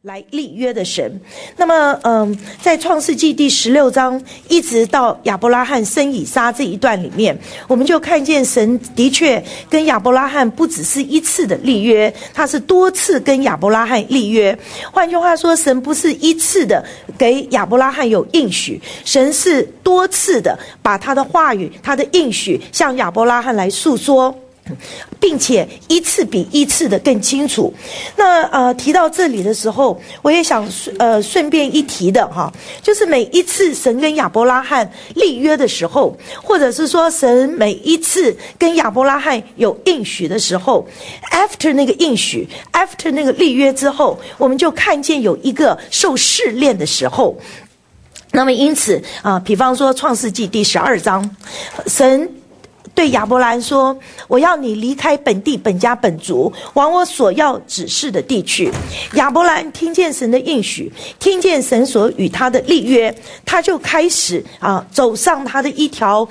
来立约的神。那么在创世纪第16章一直到亚伯拉罕生以撒这一段里面，我们就看见神的确跟亚伯拉罕不只是一次的立约，他是多次跟亚伯拉罕立约。换句话说，神不是一次的给亚伯拉罕有应许，神是多次的把他的话语他的应许向亚伯拉罕来诉说，并且一次比一次的更清楚。那提到这里的时候，我也想顺便一提的哈，就是每一次神跟亚伯拉罕立约的时候，或者是说神每一次跟亚伯拉罕有应许的时候 ，after 那个应许 ，after 那个立约之后，我们就看见有一个受试炼的时候。那么因此比方说创世纪第12章，神对亚伯兰说，我要你离开本地本家本族，往我所要指示的地去。亚伯兰听见神的应许，听见神所与他的立约，他就开始走上他的一条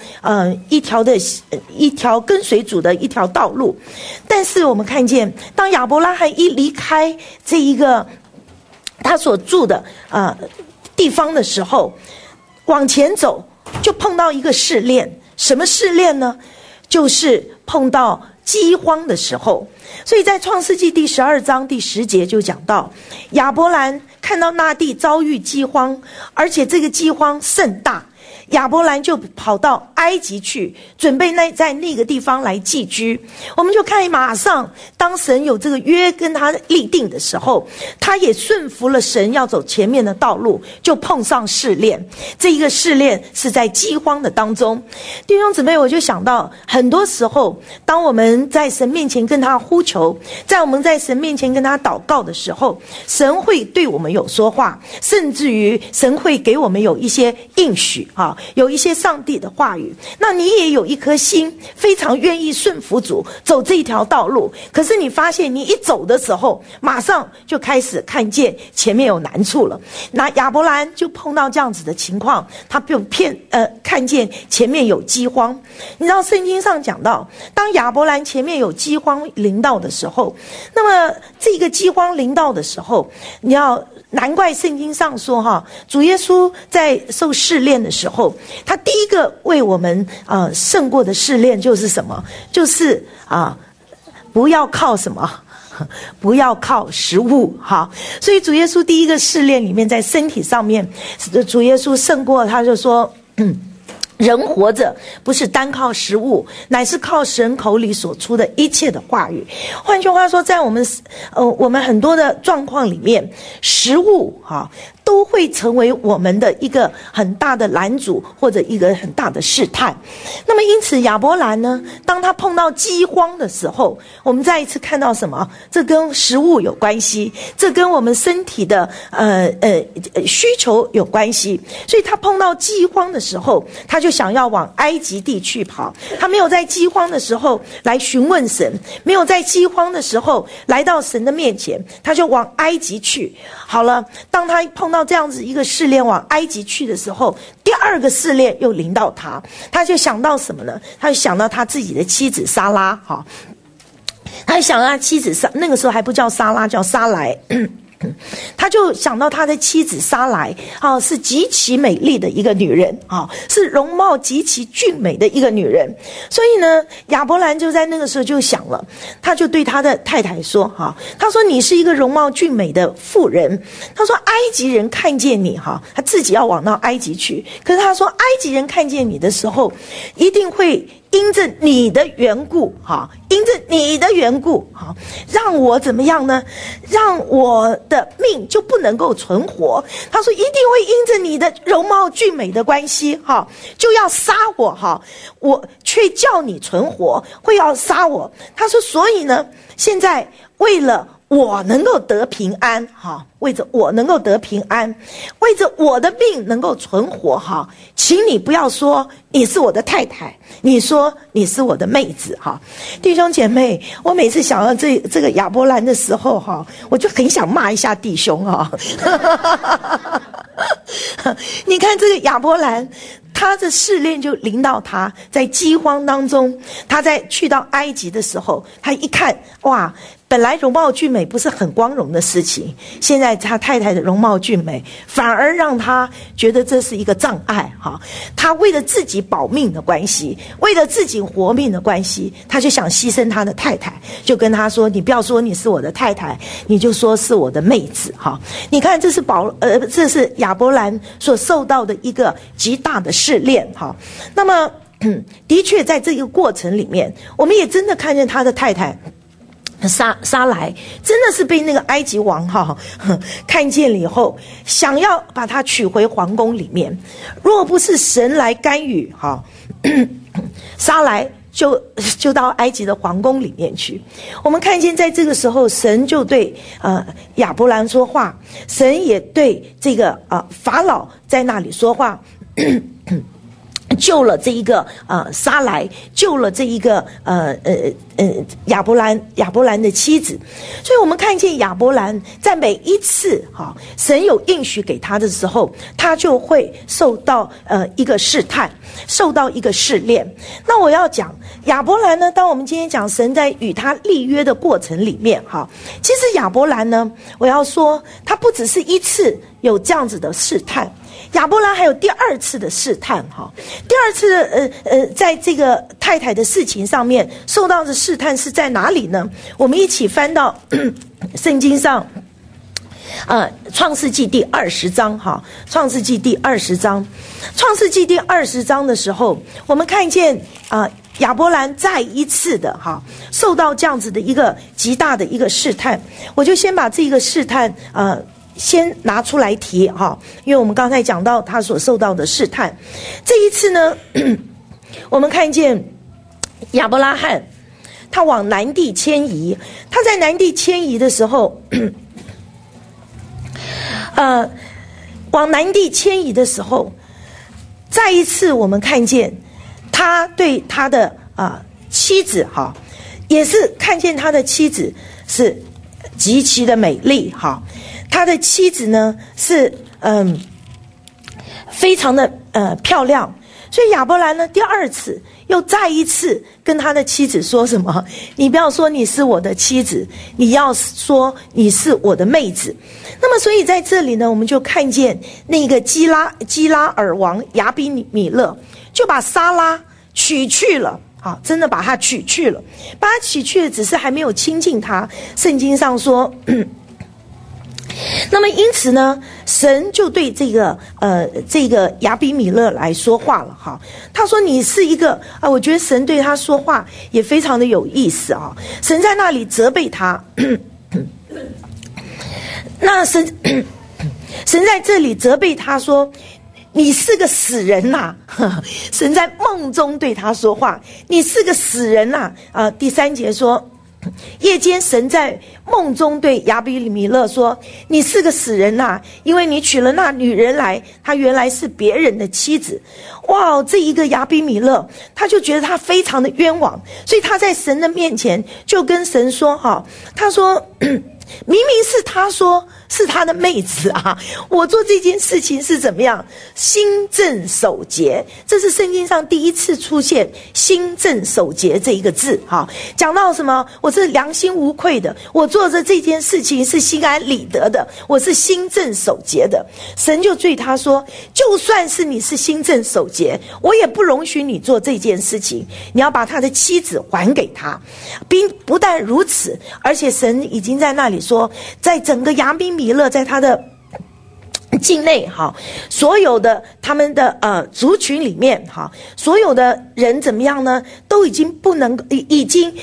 跟随主的一条道路。但是我们看见，当亚伯拉罕一离开这一个他所住的地方的时候，往前走就碰到一个试炼。什么试炼呢？就是碰到饥荒的时候。所以在创世纪第12章第10节就讲到，亚伯兰看到那地遭遇饥荒，而且这个饥荒甚大，亚伯兰就跑到埃及去，准备在那个地方来寄居。我们就看马上当神有这个约跟他立定的时候，他也顺服了神要走前面的道路，就碰上试炼。这一个试炼是在饥荒的当中。弟兄姊妹，我就想到很多时候当我们在神面前跟他呼求，在我们在神面前跟他祷告的时候，神会对我们有说话，甚至于神会给我们有一些应许有一些上帝的话语。那你也有一颗心非常愿意顺服主走这一条道路，可是你发现你一走的时候，马上就开始看见前面有难处了。那亚伯兰就碰到这样子的情况，他就看见前面有饥荒。你知道圣经上讲到，当亚伯兰前面有饥荒临到的时候，那么这个饥荒临到的时候，难怪圣经上说主耶稣在受试炼的时候，他第一个为我们胜过的试炼就是什么？就是不要靠什么？不要靠食物。所以主耶稣第一个试炼里面，在身体上面，主耶稣胜过，他就说人活着不是单靠食物，乃是靠神口里所出的一切的话语。换句话说，在我们很多的状况里面，食物都会成为我们的一个很大的拦阻，或者一个很大的试探。那么因此亚伯兰呢，当他碰到饥荒的时候，我们再一次看到什么？这跟食物有关系，这跟我们身体的需求有关系。所以他碰到饥荒的时候，他就想要往埃及地去跑。他没有在饥荒的时候来询问神，没有在饥荒的时候来到神的面前，他就往埃及去。好了，当他碰到这样子一个试炼往埃及去的时候，第二个试炼又临到他，他就想到什么呢？他就想到他自己的妻子撒拉。他就想到他妻子那个时候还不叫撒拉，叫撒莱。他就想到他的妻子撒莱是极其美丽的一个女人是容貌极其俊美的一个女人。所以呢，亚伯兰就在那个时候就想了，他就对他的太太说他说你是一个容貌俊美的妇人。他说埃及人看见你他自己要往到埃及去，可是他说埃及人看见你的时候，一定会因着你的缘故因着你的缘故让我怎么样呢？让我的命就不能够存活。他说一定会因着你的容貌俊美的关系就要杀我我却叫你存活，会要杀我。他说所以呢，现在为了我能够得平安为着我能够得平安，为着我的命能够存活请你不要说你是我的太太，你说你是我的妹子弟兄姐妹，我每次想到这个亚伯兰的时候我就很想骂一下弟兄你看这个亚伯兰，他的试炼就临到他，在饥荒当中，他在去到埃及的时候，他一看哇， 本来容貌俊美不是很光荣的事情，现在他太太的容貌俊美反而让他觉得这是一个障碍哈。他为了自己保命的关系，为了自己活命的关系，他就想牺牲他的太太，就跟他说，你不要说你是我的太太，你就说是我的妹子哈。你看这是亚伯兰所受到的一个极大的试炼哈。那么的确在这个过程里面，我们也真的看见他的太太撒来真的是被那个埃及王看见了以后，想要把他娶回皇宫里面。若不是神来干预撒来就到埃及的皇宫里面去。我们看见在这个时候，神就对亚伯兰说话，神也对这个法老在那里说话救了这一个撒来，救了这一个亚伯兰的妻子。所以我们看见亚伯兰在每一次神有应许给他的时候，他就会受到一个试探，受到一个试炼。那我要讲亚伯兰呢，当我们今天讲神在与他立约的过程里面其实亚伯兰呢，我要说他不只是一次有这样子的试探，亚伯兰还有第二次的试探第二次在这个太太的事情上面受到的试探是在哪里呢？我们一起翻到圣经上创世纪第20章创世纪第20章的时候，我们看见亚伯兰再一次的受到这样子的一个极大的一个试探。我就先把这个试探先拿出来提因为我们刚才讲到他所受到的试探。这一次呢我们看见亚伯拉罕他往南地迁移，他在南地迁移的时候往南地迁移的时候，再一次我们看见他对他的妻子也是看见他的妻子是极其的美丽他的妻子呢是非常的漂亮。所以亚伯兰呢第二次又再一次跟他的妻子说什么？你不要说你是我的妻子，你要说你是我的妹子。那么所以在这里呢，我们就看见那个基拉尔王亚比米勒就把撒拉娶去了真的把他娶去了，把他娶去了，只是还没有亲近他。圣经上说那么因此呢，神就对这个亚比米勒来说话了他说你是一个我觉得神对他说话也非常的有意思神在那里责备他那神在这里责备他说你是个死人呐神在梦中对他说话，你是个死人呐第3节说，夜间神在梦中对亚比米勒说，你是个死人呐因为你娶了那女人来，她原来是别人的妻子。哇，这一个亚比米勒他就觉得他非常的冤枉，所以他在神的面前就跟神说他说明明是他说是他的妹子我做这件事情是怎么样？心正守节，这是圣经上第一次出现心正守节这一个字讲到什么？我是良心无愧的，我做着这件事情是心安理得的，我是心正守节的。神就对他说，就算是你是心正守节，我也不容许你做这件事情，你要把他的妻子还给他。并不但如此，而且神已经在那里说，在整个亚比米勒在他的境内所有的他们的族群里面所有的人怎么样呢？都已经不能已经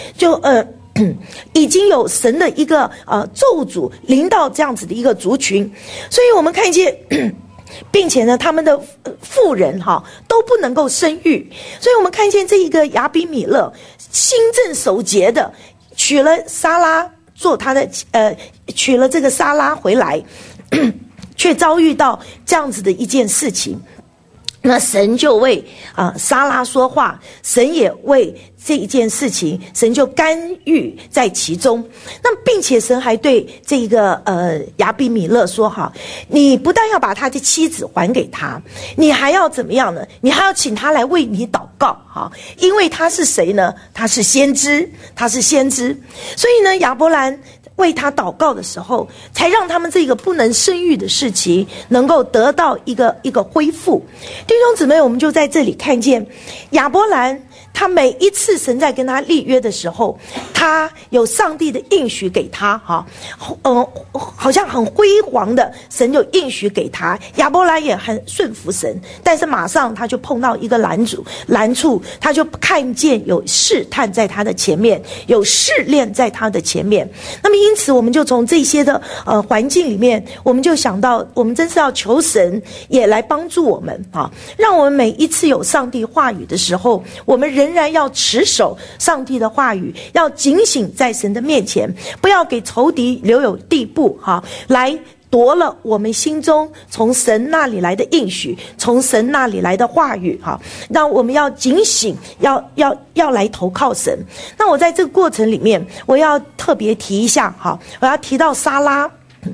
有神的一个咒诅临到这样子的一个族群。所以我们看见并且呢他们的妇人都不能够生育。所以我们看见这一个亚比米勒心正守节的娶了撒拉做他的娶了这个撒拉回来却遭遇到这样子的一件事情。 那神就为撒拉说话，神也为这一件事情，神就干预在其中。那并且神还对这个亚比米勒说哈，你不但要把他的妻子还给他，你还要怎么样呢？你还要请他来为你祷告哈，因为他是谁呢？他是先知，他是先知。所以呢，亚伯兰为他祷告的时候，才让他们这个不能生育的事情能够得到一个恢复。弟兄姊妹，我们就在这里看见亚伯兰，他每一次神在跟他立约的时候，他有上帝的应许给他哈，好像很辉煌的，神就应许给他，亚伯兰也很顺服神，但是马上他就碰到一个拦处，他就看见有试探在他的前面，有试炼在他的前面。那么因此我们就从这些的环境里面，我们就想到我们真是要求神也来帮助我们啊，让我们每一次有上帝话语的时候，我们仍然要持守上帝的话语，要警醒在神的面前，不要给仇敌留有地步哈，来夺了我们心中从神那里来的应许，从神那里来的话语哈，让我们要警醒，要来投靠神。那我在这个过程里面，我要特别提一下哈，我要提到撒拉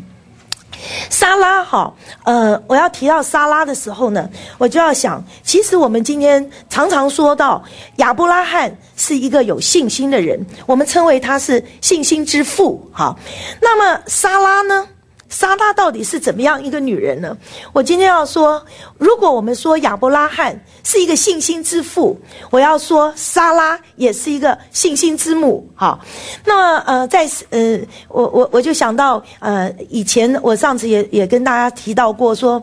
哈，我要提到撒拉的时候呢，我就要想，其实我们今天常常说到亚伯拉罕是一个有信心的人，我们称为他是信心之父。好，那么撒拉呢？撒拉到底是怎么样一个女人呢？我今天要说，如果我们说亚伯拉罕是一个信心之父，我要说撒拉也是一个信心之母。好，那么我就想到以前我上次也跟大家提到过说，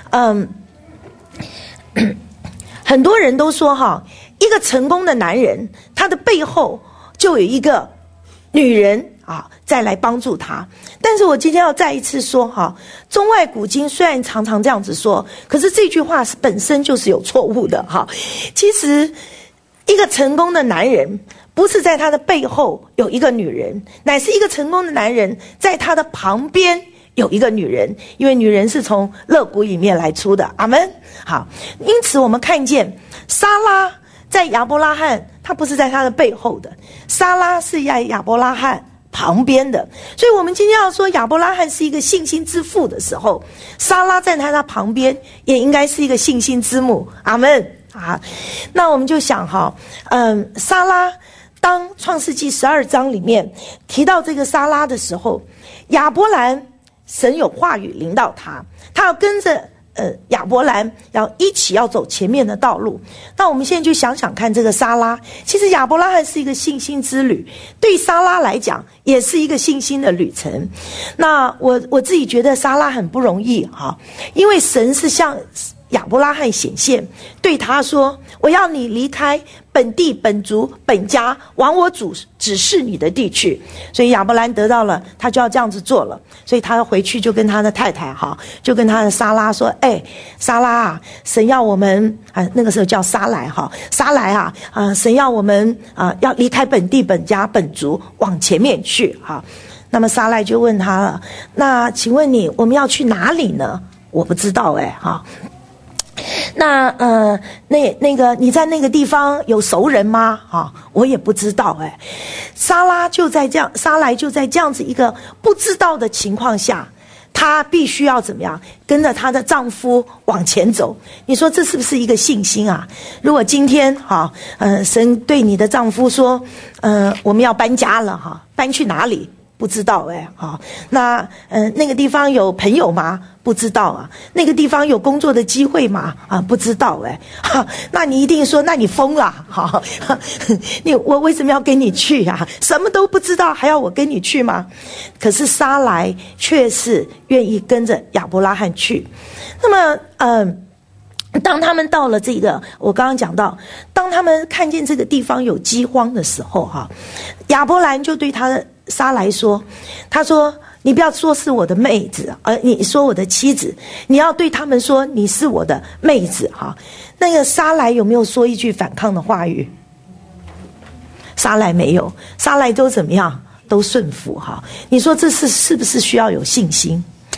很多人都说哈，一个成功的男人，他的背后就有一个女人啊，再来帮助他。但是我今天要再一次说哈，中外古今虽然常常这样子说，可是这句话本身就是有错误的哈。其实一个成功的男人不是在他的背后有一个女人，乃是一个成功的男人在他的旁边有一个女人，因为女人是从肋骨里面来出的。阿们。好，因此我们看见撒拉在亚伯拉罕，他不是在他的背后的，撒拉是在亚伯拉罕旁边的。所以我们今天要说亚伯拉罕是一个信心之父的时候，撒拉在他旁边也应该是一个信心之母。阿们。啊，那我们就想哈，撒拉当创世纪12章里面提到这个撒拉的时候，亚伯兰神有话语领导他要跟着亚伯兰要一起要走前面的道路。那我们现在就想想看，这个撒拉，其实亚伯拉罕是一个信心之旅，对撒拉来讲也是一个信心的旅程。那我自己觉得撒拉很不容易哈，因为神是向亚伯拉罕显现，对他说，我要你离开本地本族本家，往我主指示你的地去。所以亚伯兰得到了，他就要这样子做了。所以他回去就跟他的太太哈，就跟他的撒拉说，撒拉啊，神要我们那个时候叫撒莱哈，撒莱啊，神要我们要离开本地本家本族，往前面去哈。那么撒莱就问他了，那请问你我们要去哪里呢？我不知道哈。那那个你在那个地方有熟人吗？我也不知道撒莱就在这样子一个不知道的情况下，她必须要怎么样跟着她的丈夫往前走。你说这是不是一个信心啊？如果今天神对你的丈夫说我们要搬家了搬去哪里？不知道那那个地方有朋友吗？不知道啊。那个地方有工作的机会吗？不知道那你一定说，那你疯了我为什么要跟你去啊？什么都不知道还要我跟你去吗？可是撒莱却是愿意跟着亚伯拉罕去。那么当他们到了这个，我刚刚讲到，当他们看见这个地方有饥荒的时候亚伯兰就对他的撒莱说，他说，你不要说是我的妹子，你说我的妻子，你要对他们说你是我的妹子那个撒莱有没有说一句反抗的话语？撒莱没有，撒莱都怎么样？都顺服你说这是不是需要有信心？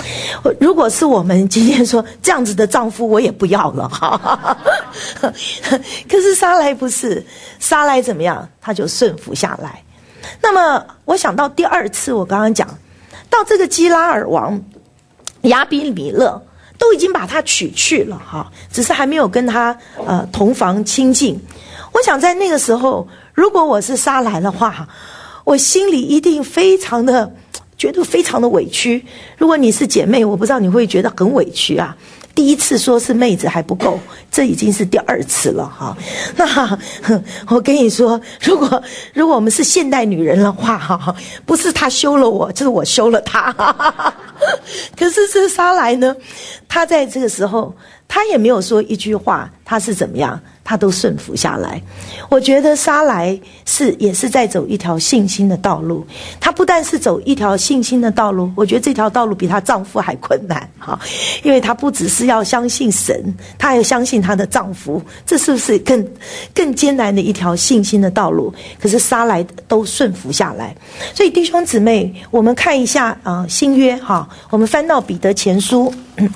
如果是我们今天说这样子的丈夫，我也不要了哈。可是撒莱不是，撒莱怎么样？他就顺服下来。那么我想到第二次，我刚刚讲到这个基拉尔王亚比米勒都已经把他娶去了哈，只是还没有跟他同房亲近。我想在那个时候，如果我是撒莱的话，我心里一定非常的觉得非常的委屈。如果你是姐妹，我不知道你会觉得很委屈啊。第一次说是妹子还不够，这已经是第二次了哈。那我跟你说，如果我们是现代女人的话哈，不是她休了我，就是我休了她。可是这撒莱呢，她在这个时候，她也没有说一句话，她是怎么样？他都顺服下来。我觉得撒莱也是在走一条信心的道路。她不但是走一条信心的道路，我觉得这条道路比她丈夫还困难哈，因为她不只是要相信神，她还要相信她的丈夫，这是不是更艰难的一条信心的道路？可是撒莱都顺服下来。所以弟兄姊妹，我们看一下新约哈，我们翻到彼得前书，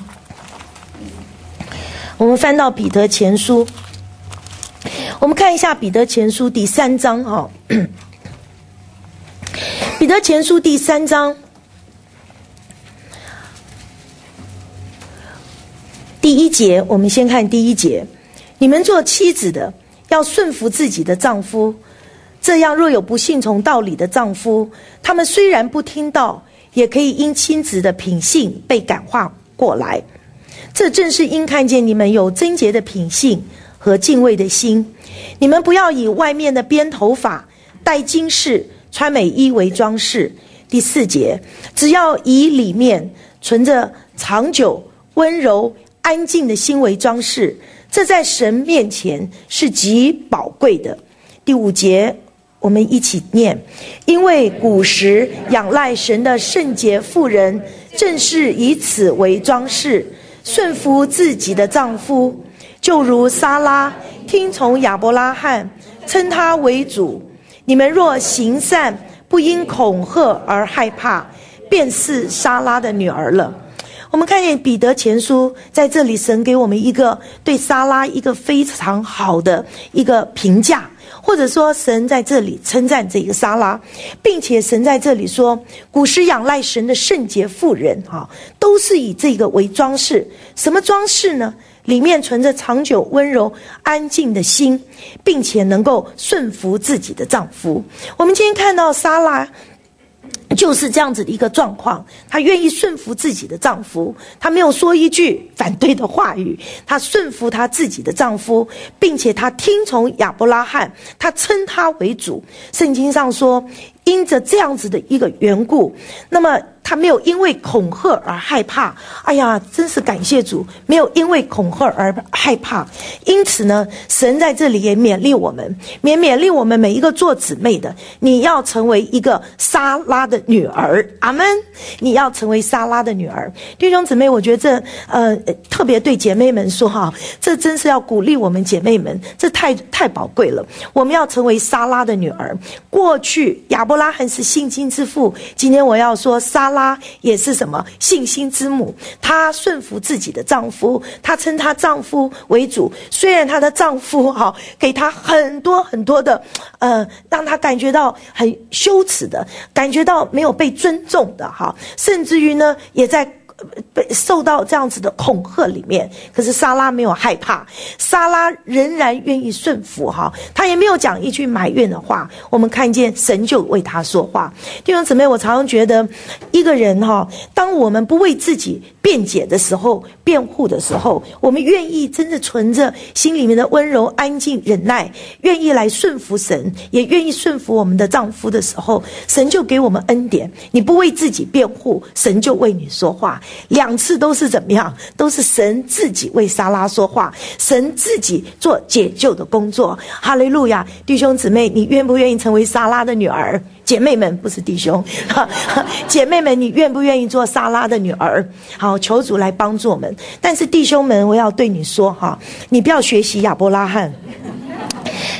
我们翻到彼得前书。我们看一下彼得前书第3章哈，彼得前书第3章第1节，我们先看第1节：你们做妻子的要顺服自己的丈夫，这样若有不信从道理的丈夫，他们虽然不听道，也可以因亲子的品性被感化过来。这正是因看见你们有贞洁的品性和敬畏的心。你们不要以外面的编头发、戴金饰、穿美衣为装饰。第4节，只要以里面存着长久、温柔、安静的心为装饰，这在神面前是极宝贵的。第5节，我们一起念：因为古时仰赖神的圣洁妇人，正是以此为装饰，顺服自己的丈夫，就如撒拉听从亚伯拉罕，称他为主。你们若行善，不因恐吓而害怕，便是撒拉的女儿了。我们看见彼得前书在这里，神给我们一个对撒拉一个非常好的一个评价，或者说神在这里称赞这个撒拉，并且神在这里说，古时仰赖神的圣洁妇人都是以这个为装饰。什么装饰呢？里面存着长久、温柔、安静的心，并且能够顺服自己的丈夫。我们今天看到撒拉就是这样子的一个状况，她愿意顺服自己的丈夫，她没有说一句反对的话语，她顺服她自己的丈夫，并且她听从亚伯拉罕，她称他为主。圣经上说，因着这样子的一个缘故，那么他没有因为恐吓而害怕。哎呀，真是感谢主，没有因为恐吓而害怕。因此呢，神在这里也勉励我们，勉励我们每一个做姊妹的，你要成为一个撒拉的女儿。阿们！你要成为撒拉的女儿。弟兄姊妹，我觉得特别对姐妹们说哈，这真是要鼓励我们姐妹们，这太宝贵了。我们要成为撒拉的女儿。过去亚伯拉罕是信心之父，今天我要说撒拉也是什么？信心之母。她顺服自己的丈夫，她称她丈夫为主。虽然她的丈夫给她很多很多的让她感觉到很羞耻的，感觉到没有被尊重的甚至于呢也在受到这样子的恐吓里面。可是撒拉没有害怕，撒拉仍然愿意顺服她也没有讲一句埋怨的话。我们看见神就为她说话。弟兄姊妹，我常常觉得一个人当我们不为自己辩解的时候，辩护的时候，我们愿意真的存着心里面的温柔、安静、忍耐，愿意来顺服神，也愿意顺服我们的丈夫的时候，神就给我们恩典。你不为自己辩护，神就为你说话。2次都是怎么样？都是神自己为撒拉说话，神自己做解救的工作。哈利路亚！弟兄姊妹，你愿不愿意成为撒拉的女儿？姐妹们，不是弟兄，姐妹们，你愿不愿意做撒拉的女儿？好，求主来帮助我们。但是弟兄们，我要对你说你不要学习亚伯拉罕。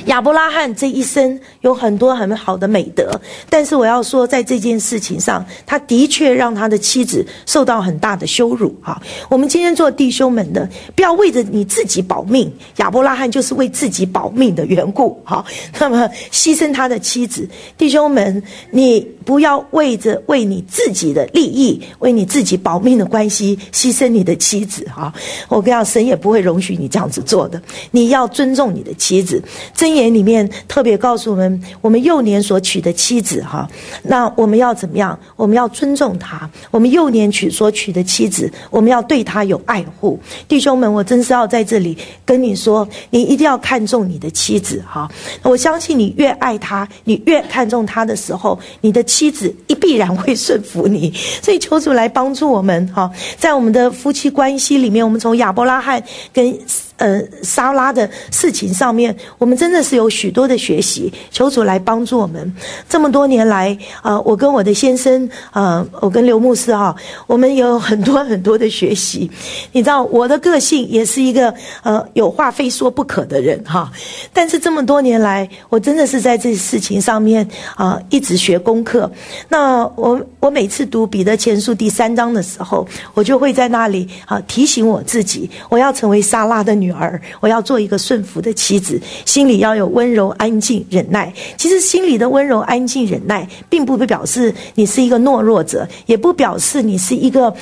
亚伯拉罕这一生有很多很好的美德，但是我要说，在这件事情上，他的确让他的妻子受到很大的羞辱。我们今天做弟兄们的，不要为着你自己保命，亚伯拉罕就是为自己保命的缘故，那么牺牲他的妻子。弟兄们，你不要为你自己的利益，为你自己保命的关系牺牲你的妻子。我跟你讲，神也不会容许你这样子做的，你要尊重你的妻子。箴言里面特别告诉我们幼年所娶的妻子，那我们要怎么样？我们要尊重她。我们幼年所娶的妻子，我们要对她有爱护。弟兄们，我真是要在这里跟你说，你一定要看重你的妻子。我相信你越爱她，你越看重她的时候，你的妻子必然会顺服你。所以求主来帮助我们，在我们的夫妻关系里面，我们从亚伯拉罕跟撒拉的事情上面，我们真的是有许多的学习，求主来帮助我们。这么多年来，我跟我的先生，我跟刘牧师我们有很多很多的学习。你知道我的个性也是一个有话非说不可的人但是这么多年来，我真的是在这事情上面一直学功课。那我每次读彼得前书第3章的时候，我就会在那里提醒我自己，我要成为撒拉的女儿，我要做一个顺服的妻子，心里要有温柔安静忍耐。其实心里的温柔安静忍耐并不表示你是一个懦弱者，也不表示你是一个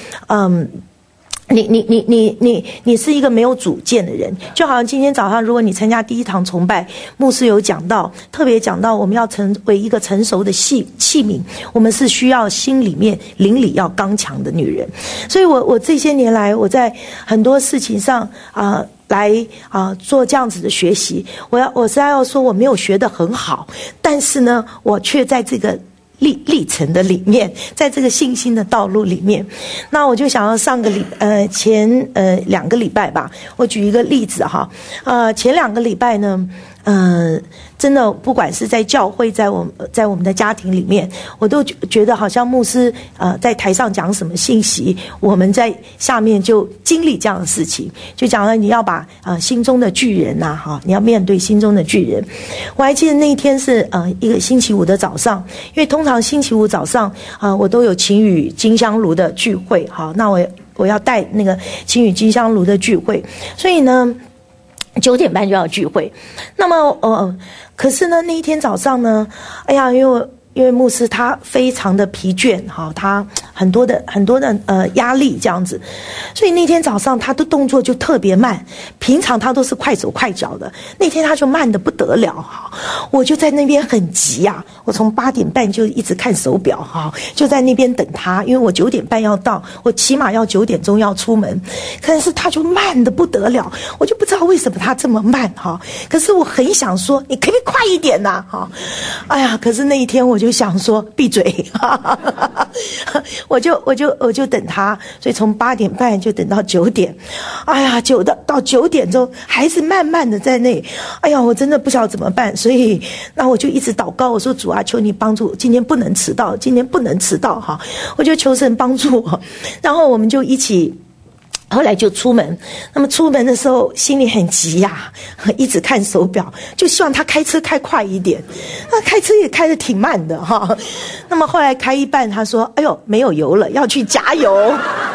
你是一个没有主见的人。就好像今天早上，如果你参加第一堂崇拜，牧师有讲到，特别讲到我们要成为一个成熟的器皿，我们是需要心里面灵里要刚强的女人。所以我这些年来，我在很多事情上做这样子的学习。我实在要说，我没有学得很好，但是呢，我却在这个历程的里面，在这个信心的道路里面。那我就想要前2个礼拜吧，我举一个例子前2个礼拜呢，真的不管是在教会，在我们的家庭里面，我都觉得好像牧师在台上讲什么信息，我们在下面就经历这样的事情。就讲了你要把心中的巨人你要面对心中的巨人。我还记得那一天是一个星期五的早上，因为通常星期五早上我都有晴雨金香炉的聚会，那我要带那个晴雨金香炉的聚会，所以呢9点半就要聚会。那么可是呢那一天早上呢，因为牧师他非常的疲倦他很多的压力这样子，所以那天早上他的动作就特别慢。平常他都是快手快脚的，那天他就慢得不得了我就在那边很急我从8点半就一直看手表就在那边等他，因为我9点半要到，我起码要9点钟要出门。可是他就慢得不得了，我就不知道为什么他这么慢可是我很想说，你可不可以快一点可是那一天我就想说闭嘴我就等他，所以从8点半就等到9点，到9点钟还是慢慢的在那，我真的不晓得怎么办。所以那我就一直祷告，我说主啊，求你帮助，今天不能迟到，我就求神帮助我。然后我们就一起后来就出门。那么出门的时候心里很急一直看手表，就希望他开车开快一点。那开车也开得挺慢的那么后来开一半，他说没有油了，要去加油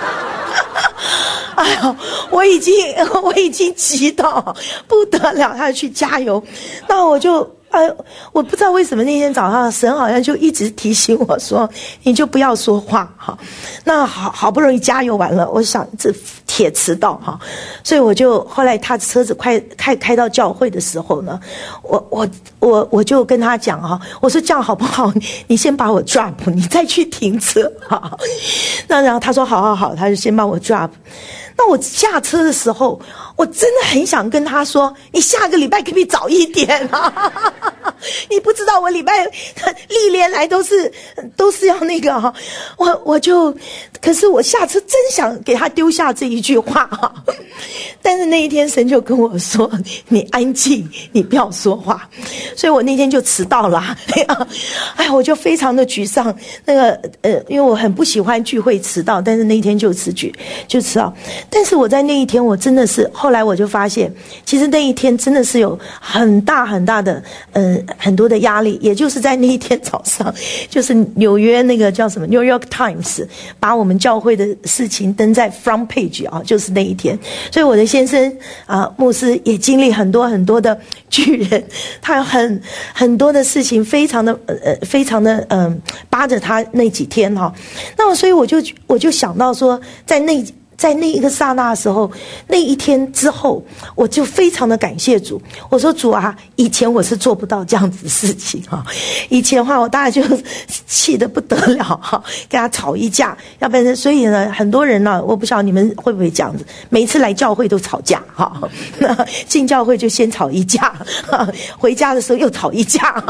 我已经急到不得了，他要去加油。那我不知道为什么那天早上神好像就一直提醒我说，你就不要说话那好不容易加油完了，我想这铁迟到所以我就后来他车子开到教会的时候呢，我就跟他讲我说这样好不好？你先把我 drop， 你再去停车那然后他说好，他就先把我 drop。那我下车的时候，我真的很想跟他说，你下个礼拜可不可以早一点你不知道我礼拜历年来都是要那个哈，我就，可是我下次真想给他丢下这一句话哈，但是那一天神就跟我说，你安静，你不要说话，所以我那天就迟到了，哎，我就非常的沮丧，那个因为我很不喜欢聚会迟到，但是那一天就迟到，但是我在那一天我真的是，后来我就发现，其实那一天真的是有很大的很多的压力，也就是在那一天早上，就是纽约那个叫什么 New York Times 把我们教会的事情登在 front page 啊，就是那一天，所以我的先生牧师也经历很多的巨人，他有很多的事情，非常的扒着他那几天哈，那么所以我就想到说，在那一个刹那的时候，那一天之后，我就非常的感谢主。我说主啊，以前我是做不到这样子的事情哈，以前的话我大概就气得不得了哈，跟他吵一架，要不然所以呢，很多人呢，我不晓得你们会不会这样子，每一次来教会都吵架哈，进教会就先吵一架，回家的时候又吵一架，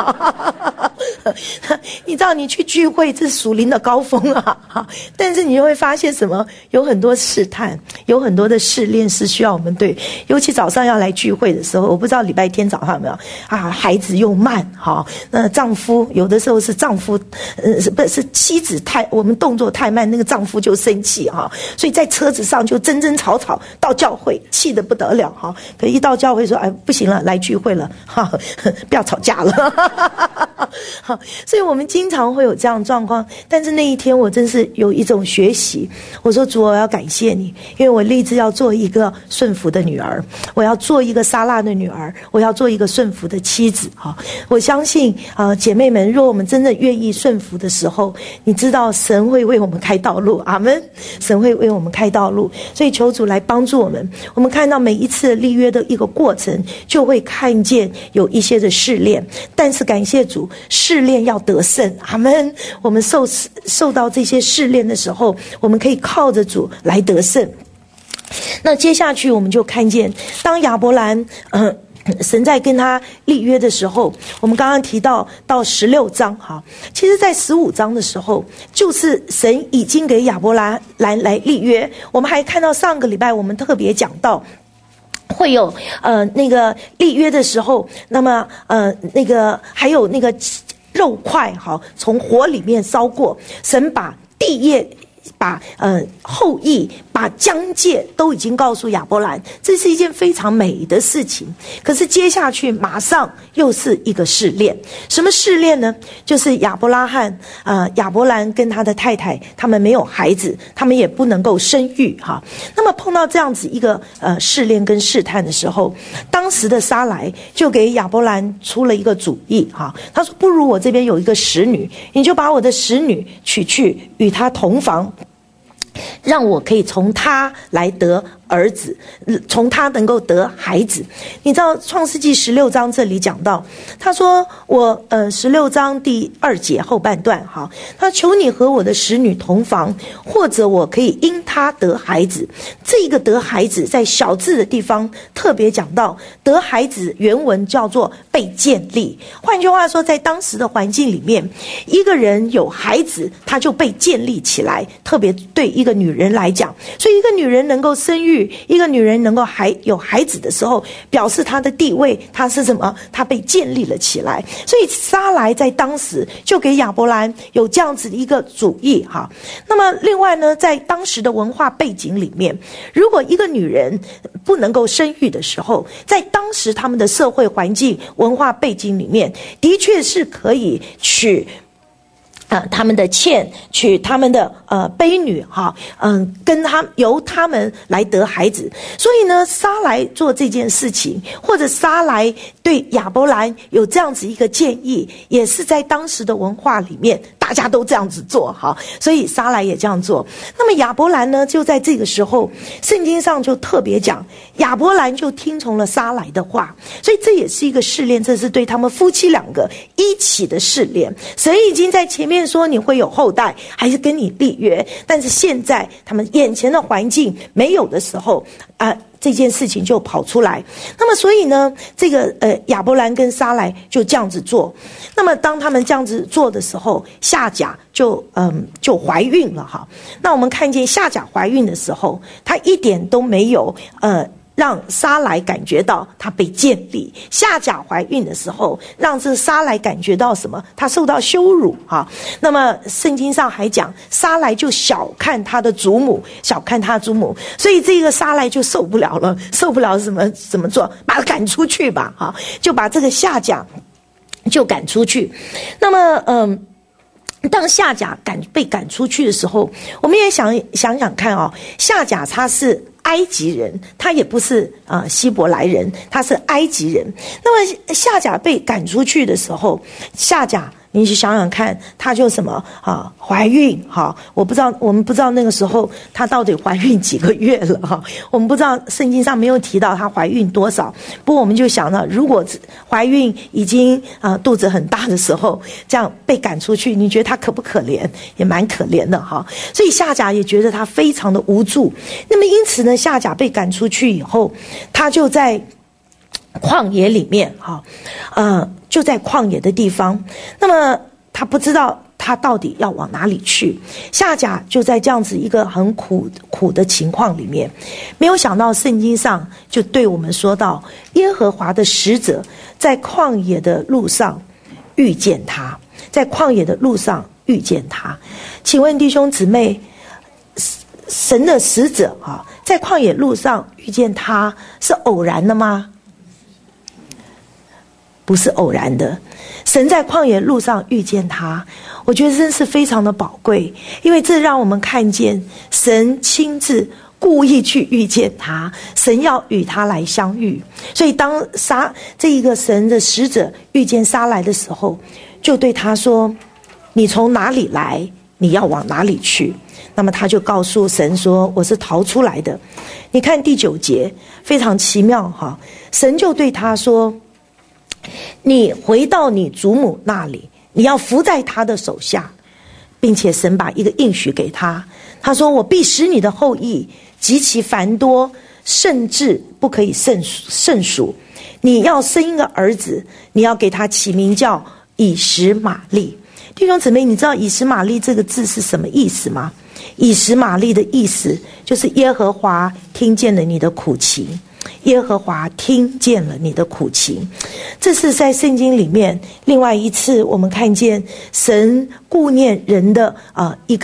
你知道你去聚会这是属灵的高峰啊，但是你就会发现什么，有很多试探，有很多的试炼是需要我们对，尤其早上要来聚会的时候，我不知道礼拜天早上有没有孩子又慢哈，那丈夫有的时候是丈夫不是妻子我们动作太慢，那个丈夫就生气哈，所以在车子上就争吵到教会气得不得了哈，可一到教会说哎不行了，来聚会了哈，不要吵架了好，所以我们经常会有这样的状况，但是那一天我真是有一种学习，我说主，我要感谢你，因为我立志要做一个顺服的女儿，我要做一个撒拉的女儿，我要做一个顺服的妻子哈。我相信姐妹们，若我们真的愿意顺服的时候，你知道神会为我们开道路，阿们，神会为我们开道路，所以求主来帮助我们。我们看到每一次立约的一个过程，就会看见有一些的试炼，但是感谢主，试炼要得胜，阿们。我们受到这些试炼的时候，我们可以靠着主来得胜。那接下去我们就看见，当亚伯兰神在跟他立约的时候，我们刚刚提到16章哈，其实在15章的时候，就是神已经给亚伯兰来立约。我们还看到上个礼拜我们特别讲到，会有那个立约的时候，那么那个还有那个肉块好从火里面烧过，神把地业把后裔把疆界都已经告诉亚伯兰，这是一件非常美的事情。可是接下去马上又是一个试炼，什么试炼呢？就是亚伯兰跟他的太太，他们没有孩子，他们也不能够生育哈。那么碰到这样子一个试炼跟试探的时候，当时的撒莱就给亚伯兰出了一个主意哈，他说不如我这边有一个使女，你就把我的使女娶去与她同房，让我可以从他来得儿子，从他能够得孩子。你知道创世纪16章这里讲到，他说我16章第2节后半段哈，他求你和我的使女同房，或者我可以因他得孩子。这个得孩子在小字的地方特别讲到，得孩子原文叫做被建立。换句话说，在当时的环境里面，一个人有孩子他就被建立起来，特别对一个女人来讲，所以一个女人能够生育，一个女人能够有孩子的时候，表示她的地位，她是什么？她被建立了起来。所以撒莱在当时就给亚伯兰有这样子的一个主意哈。那么另外呢，在当时的文化背景里面，如果一个女人不能够生育的时候，在当时他们的社会环境文化背景里面，的确是可以娶他们的妾，娶他们的婢女哈，由他们来得孩子。所以呢，撒莱做这件事情，或者撒莱对亚伯兰有这样子一个建议，也是在当时的文化里面大家都这样子做哈，所以撒莱也这样做。那么亚伯兰呢，就在这个时候，圣经上就特别讲，亚伯兰就听从了撒莱的话，所以这也是一个试炼，这是对他们夫妻两个一起的试炼。神已经在前面说你会有后代，还是跟你立约，但是现在他们眼前的环境没有的时候这件事情就跑出来。那么所以呢，这个亚伯兰跟撒莱就这样子做。那么当他们这样子做的时候，夏甲就怀孕了哈。那我们看见夏甲怀孕的时候，她一点都没有让撒莱感觉到她被建立。夏甲怀孕的时候，让这撒莱感觉到什么？她受到羞辱哈。那么圣经上还讲，撒莱就小看她的祖母，所以这个撒莱就受不了了，怎么做？把她赶出去吧哈，就把这个夏甲就赶出去。那么当夏甲被赶出去的时候，我们也想看哦，夏甲他是埃及人，他也不是希伯来人，他是埃及人。那么夏甲被赶出去的时候，夏甲你去想想看，她就什么怀孕哈？我们不知道那个时候她到底怀孕几个月了哈？我们不知道，圣经上没有提到她怀孕多少。不过我们就想到，如果怀孕已经肚子很大的时候，这样被赶出去，你觉得她可不可怜？也蛮可怜的哈。所以夏甲也觉得她非常的无助。那么因此呢，夏甲被赶出去以后，她就在旷野里面就在旷野的地方。那么他不知道他到底要往哪里去。夏甲就在这样子一个很苦的情况里面，没有想到圣经上就对我们说到，耶和华的使者在旷野的路上遇见他，请问弟兄姊妹，神的使者在旷野路上遇见他是偶然的吗？不是偶然的。神在旷野路上遇见他，我觉得真是非常的宝贵，因为这让我们看见神亲自故意去遇见他，神要与他来相遇。所以当这一个神的使者遇见撒莱的时候，就对他说，你从哪里来，你要往哪里去。那么他就告诉神说，我是逃出来的。你看第9节非常奇妙哈，神就对他说，你回到你祖母那里，你要伏在他的手下，并且神把一个应许给他，他说，我必使你的后裔极其繁多，甚至不可以胜数。你要生一个儿子，你要给他起名叫以实玛利。弟兄姊妹，你知道以实玛利这个字是什么意思吗？以实玛利的意思就是耶和华听见了你的苦情，耶和华听见了你的苦情。这是在圣经里面另外一次我们看见神顾念人的一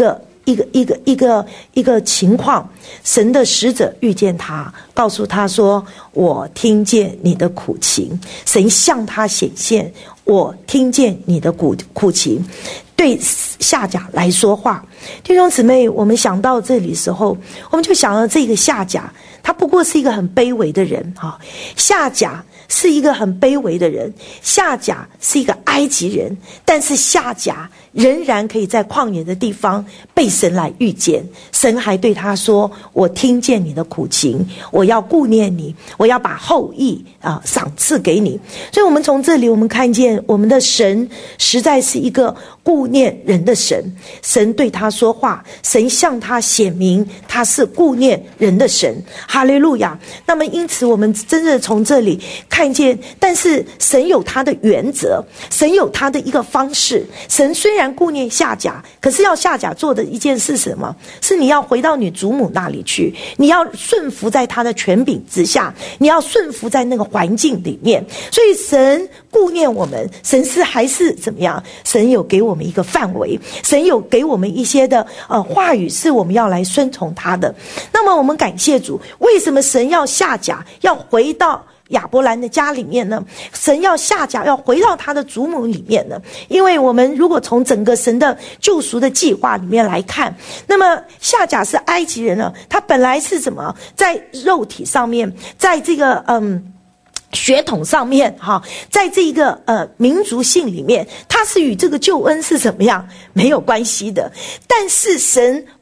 个情况。神的使者遇见他，告诉他说，我听见你的苦情。神向他显现，我听见你的苦情，对夏甲来说话。弟兄姊妹，我们想到这里的时候，我们就想到这个夏甲，他不过是一个很卑微的人夏甲是一个很卑微的人，夏甲是一个埃及人，但是夏甲仍然可以在旷野的地方被神来遇见。神还对他说，我听见你的苦情，我要顾念你，我要把后裔赏赐给你。所以我们从这里我们看见我们的神实在是一个顾念人的神。神对他说话，神向他显明他是顾念人的神。哈利路亚。那么因此我们真的从这里看见，但是神有他的原则，神有他的一个方式。神虽然顾念夏甲，可是要夏甲做的一件事是什么？是你要回到你祖母那里去，你要顺服在他的权柄之下，你要顺服在那个环境里面。所以神顾念我们，神是还是怎么样？神有给我们一个范围，神有给我们一些的话语，是我们要来顺从他的。那么我们感谢主，为什么神要夏甲要回到亚伯兰的家里面呢？神要夏甲要回到他的祖母里面呢？因为我们如果从整个神的救赎的计划里面来看，那么夏甲是埃及人呢，他本来是怎么在肉体上面，在这个血统上面在这个民族性里面，他是与这个救恩是怎么样没有关系的。但是神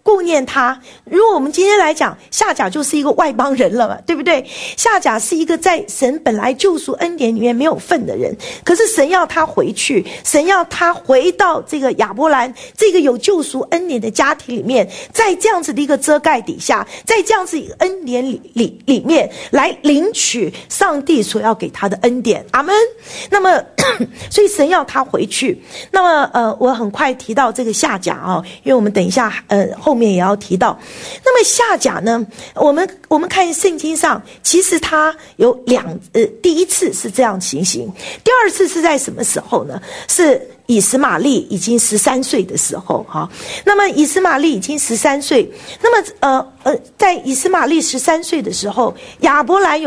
顾念他。如果我们今天来讲，夏甲就是一个外邦人了嘛，对不对？夏甲是一个在神本来救赎恩典里面没有份的人，可是神要他回去，神要他回到这个亚伯兰这个有救赎恩典的家庭里面，在这样子的一个遮盖底下，在这样子一个恩典里面来领取上帝所要给他的恩典。阿们。那么所以神要他回去。那么我很快提到这个夏甲啊，因为我们等一下后面也要提到。那么夏甲呢，我们看圣经上，其实他有第一次是这样情形，第二次是在什么时候呢？是以实玛利已经13岁的时候哈。那么以实玛利已经13岁，那么在以实玛利13岁的时候，亚伯兰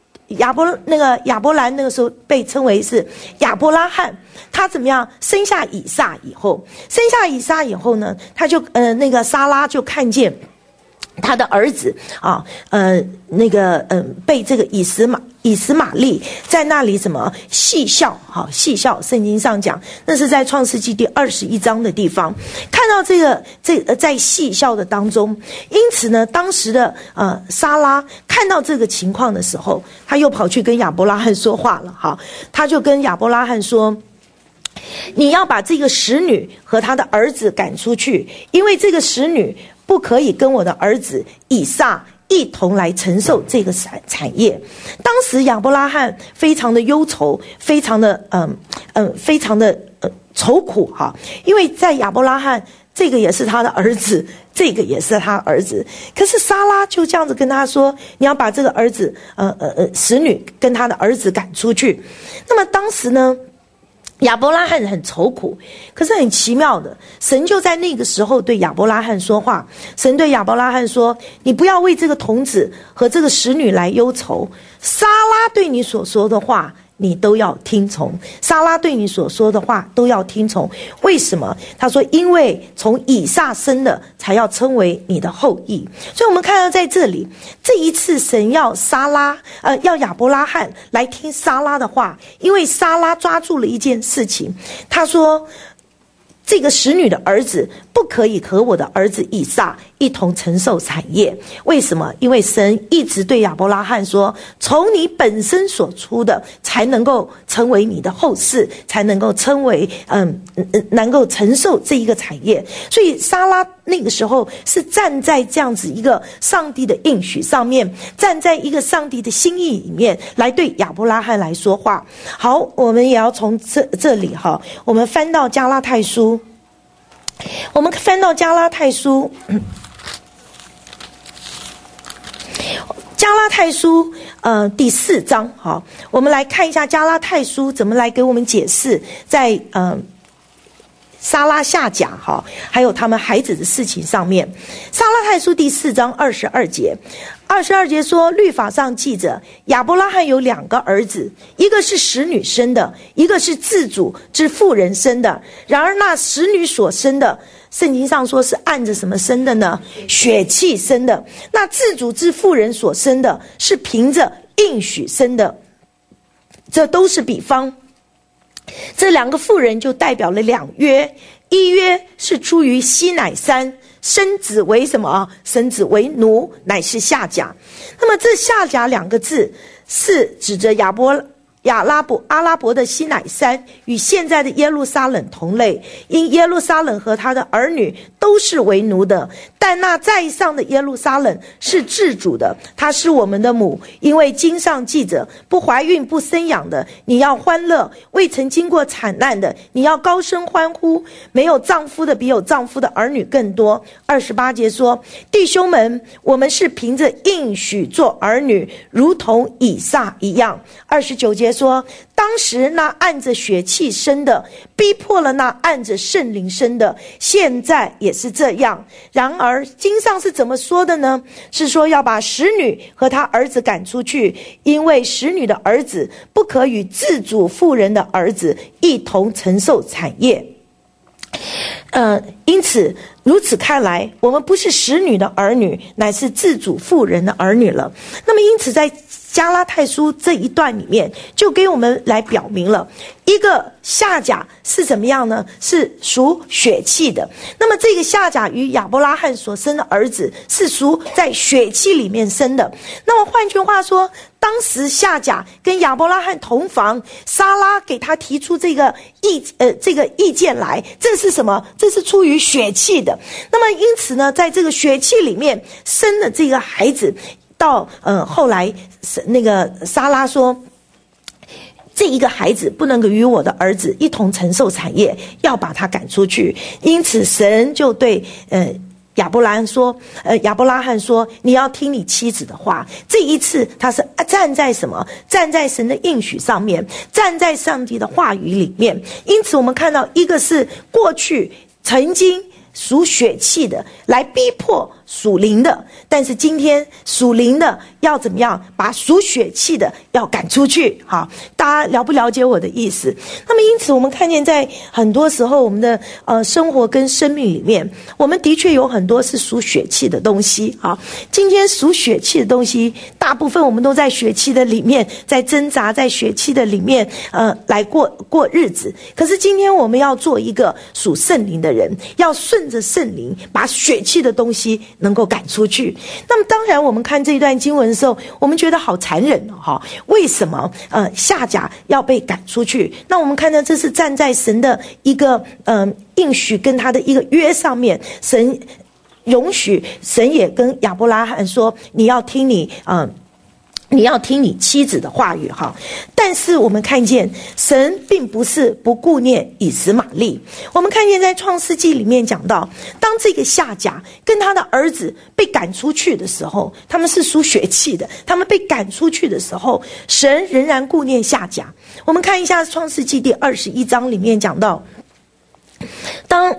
那个时候被称为是亚伯拉罕，他怎么样生下以撒以后呢，他就那个撒拉就看见他的儿子啊，被这个以实玛利在那里怎么戏笑，戏笑。圣经上讲，那是在创世纪第21章的地方，看到这个在戏笑的当中。因此呢，当时的撒拉看到这个情况的时候，他又跑去跟亚伯拉罕说话了哈。他就跟亚伯拉罕说，你要把这个使女和他的儿子赶出去，因为这个使女不可以跟我的儿子以撒一同来承受这个产业。当时亚伯拉罕非常的忧愁，非常的愁苦哈，因为在亚伯拉罕这个也是他的儿子，这个也是他儿子，可是撒拉就这样子跟他说，你要把这个儿子使女跟他的儿子赶出去。那么当时呢，亚伯拉罕很愁苦，可是很奇妙的，神就在那个时候对亚伯拉罕说话。神对亚伯拉罕说，你不要为这个童子和这个使女来忧愁，撒拉对你所说的话你都要听从，撒拉对你所说的话都要听从。为什么？他说，因为从以撒生的才要称为你的后裔。所以我们看到在这里，这一次神要要亚伯拉罕来听撒拉的话，因为撒拉抓住了一件事情，他说这个使女的儿子不可以和我的儿子以撒一同承受产业。为什么？因为神一直对亚伯拉罕说，从你本身所出的才能够成为你的后世，才能够称为能够承受这一个产业。所以撒拉那个时候是站在这样子一个上帝的应许上面，站在一个上帝的心意里面来对亚伯拉罕来说话。好，我们也要从这里哈，我们翻到加拉太书，加拉太书第4章，好，我们来看一下加拉太书怎么来给我们解释在撒拉夏甲哈，还有他们孩子的事情上面。撒拉太书第4章22节说，律法上记着亚伯拉罕有2个儿子，一个是使女生的，一个是自主之妇人生的。然而那使女所生的，圣经上说是按着什么生的呢？血气生的。那自主之妇人所生的，是凭着应许生的。这都是比方。这2个妇人就代表了2约，一约是出于西乃山，生子为什么？生子为奴，乃是夏甲。那么这夏甲2个字是指着阿拉伯的西乃山，与现在的耶路撒冷同类，因耶路撒冷和他的儿女都是为奴的，但那在上的耶路撒冷是自主的，她是我们的母。因为经上记着，不怀孕不生养的你要欢乐，未曾经过惨难的你要高声欢呼，没有丈夫的比有丈夫的儿女更多。28节说，弟兄们，我们是凭着应许做儿女，如同以撒一样。29节说，当时那按着血气生的逼迫了那按着圣灵生的，现在也是这样。然而经上是怎么说的呢？是说要把使女和她儿子赶出去，因为使女的儿子不可与自主妇人的儿子一同承受产业。因此如此看来，我们不是使女的儿女，乃是自主妇人的儿女了。那么因此在加拉太书这一段里面，就给我们来表明了一个夏甲是怎么样呢？是属血气的。那么这个夏甲与亚伯拉罕所生的儿子是属在血气里面生的。那么换句话说，当时夏甲跟亚伯拉罕同房，撒拉给他提出这个意见来，这是什么？这是出于血气的。那么因此呢，在这个血气里面生的这个孩子，到后来那个撒拉说，这一个孩子不能够与我的儿子一同承受产业，要把他赶出去。因此神就对亚伯拉罕说，你要听你妻子的话。这一次他是站在什么？站在神的应许上面，站在上帝的话语里面。因此我们看到，一个是过去曾经属血气的来逼迫属灵的，但是今天属灵的要怎么样把属血气的要赶出去？好，大家了不了解我的意思？那么因此我们看见在很多时候我们的生活跟生命里面，我们的确有很多是属血气的东西。好，今天属血气的东西，大部分我们都在血气的里面在挣扎，在血气的里面来过日子。可是今天我们要做一个属圣灵的人，要顺着圣灵把血气的东西能够赶出去。那么当然我们看这一段经文的时候，我们觉得好残忍哦，为什么夏甲要被赶出去？那我们看到这是站在神的一个应许跟他的一个约上面，神容许，神也跟亚伯拉罕说，你要听你妻子的话语哈。但是我们看见神并不是不顾念以实玛利。我们看见在创世纪里面讲到，当这个夏甲跟他的儿子被赶出去的时候，他们是属血气的，他们被赶出去的时候，神仍然顾念夏甲。我们看一下创世纪第21章里面讲到，当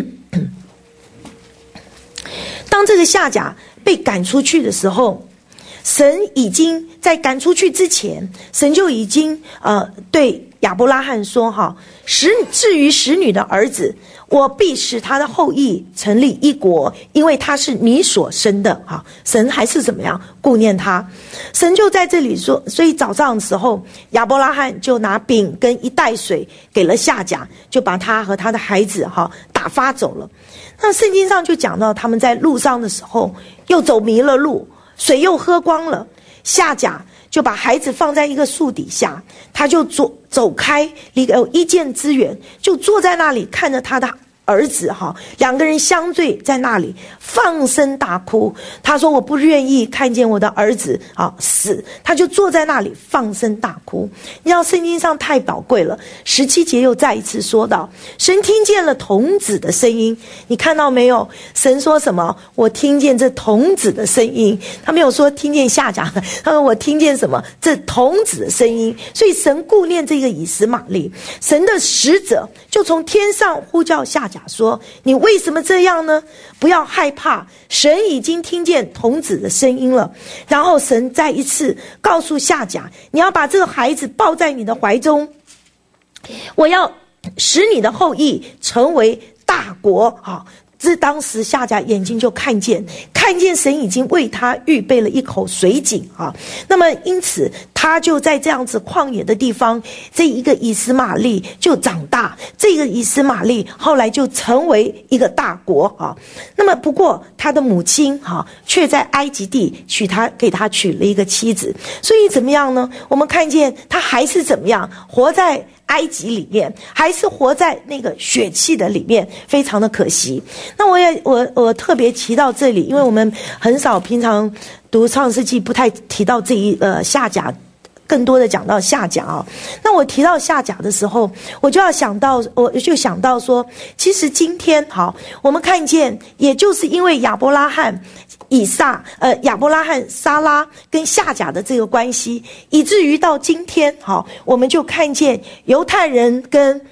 这个夏甲被赶出去的时候，神已经在赶出去之前，神就已经对亚伯拉罕说哈，至于使女的儿子，我必使他的后裔成立一国，因为他是你所生的哈。神还是怎么样顾念他？神就在这里说，所以早上的时候，亚伯拉罕就拿饼跟一袋水给了夏甲，就把他和他的孩子哈打发走了。那圣经上就讲到，他们在路上的时候又走迷了路，水又喝光了，夏甲就把孩子放在一个树底下，他就走开，有一箭之远，就坐在那里看着他的儿子哈，两个人相对在那里放声大哭。他说，我不愿意看见我的儿子死，他就坐在那里放声大哭。你知道圣经上太宝贵了，17节又再一次说到，神听见了童子的声音。你看到没有？神说什么？我听见这童子的声音。他没有说听见夏甲的，他说我听见什么？这童子的声音。所以神顾念这个以实玛利，神的使者就从天上呼叫夏甲说，你为什么这样呢？不要害怕，神已经听见童子的声音了。然后神再一次告诉夏甲，你要把这个孩子抱在你的怀中，我要使你的后裔成为大国。这当时夏甲眼睛就看见神已经为他预备了一口水井那么因此他就在这样子旷野的地方，这一个以实玛利就长大，这个以实玛利后来就成为一个大国那么不过他的母亲却在埃及地给他娶了一个妻子，所以怎么样呢？我们看见他还是怎么样活在埃及里面，还是活在那个血气的里面，非常的可惜。那我特别提到这里，因为我们很少平常读创世纪不太提到这一夏甲，更多的讲到夏甲那我提到夏甲的时候，我就想到说，其实今天我们看见，也就是因为亚伯拉罕撒拉跟夏甲的这个关系，以至于到今天我们就看见犹太人跟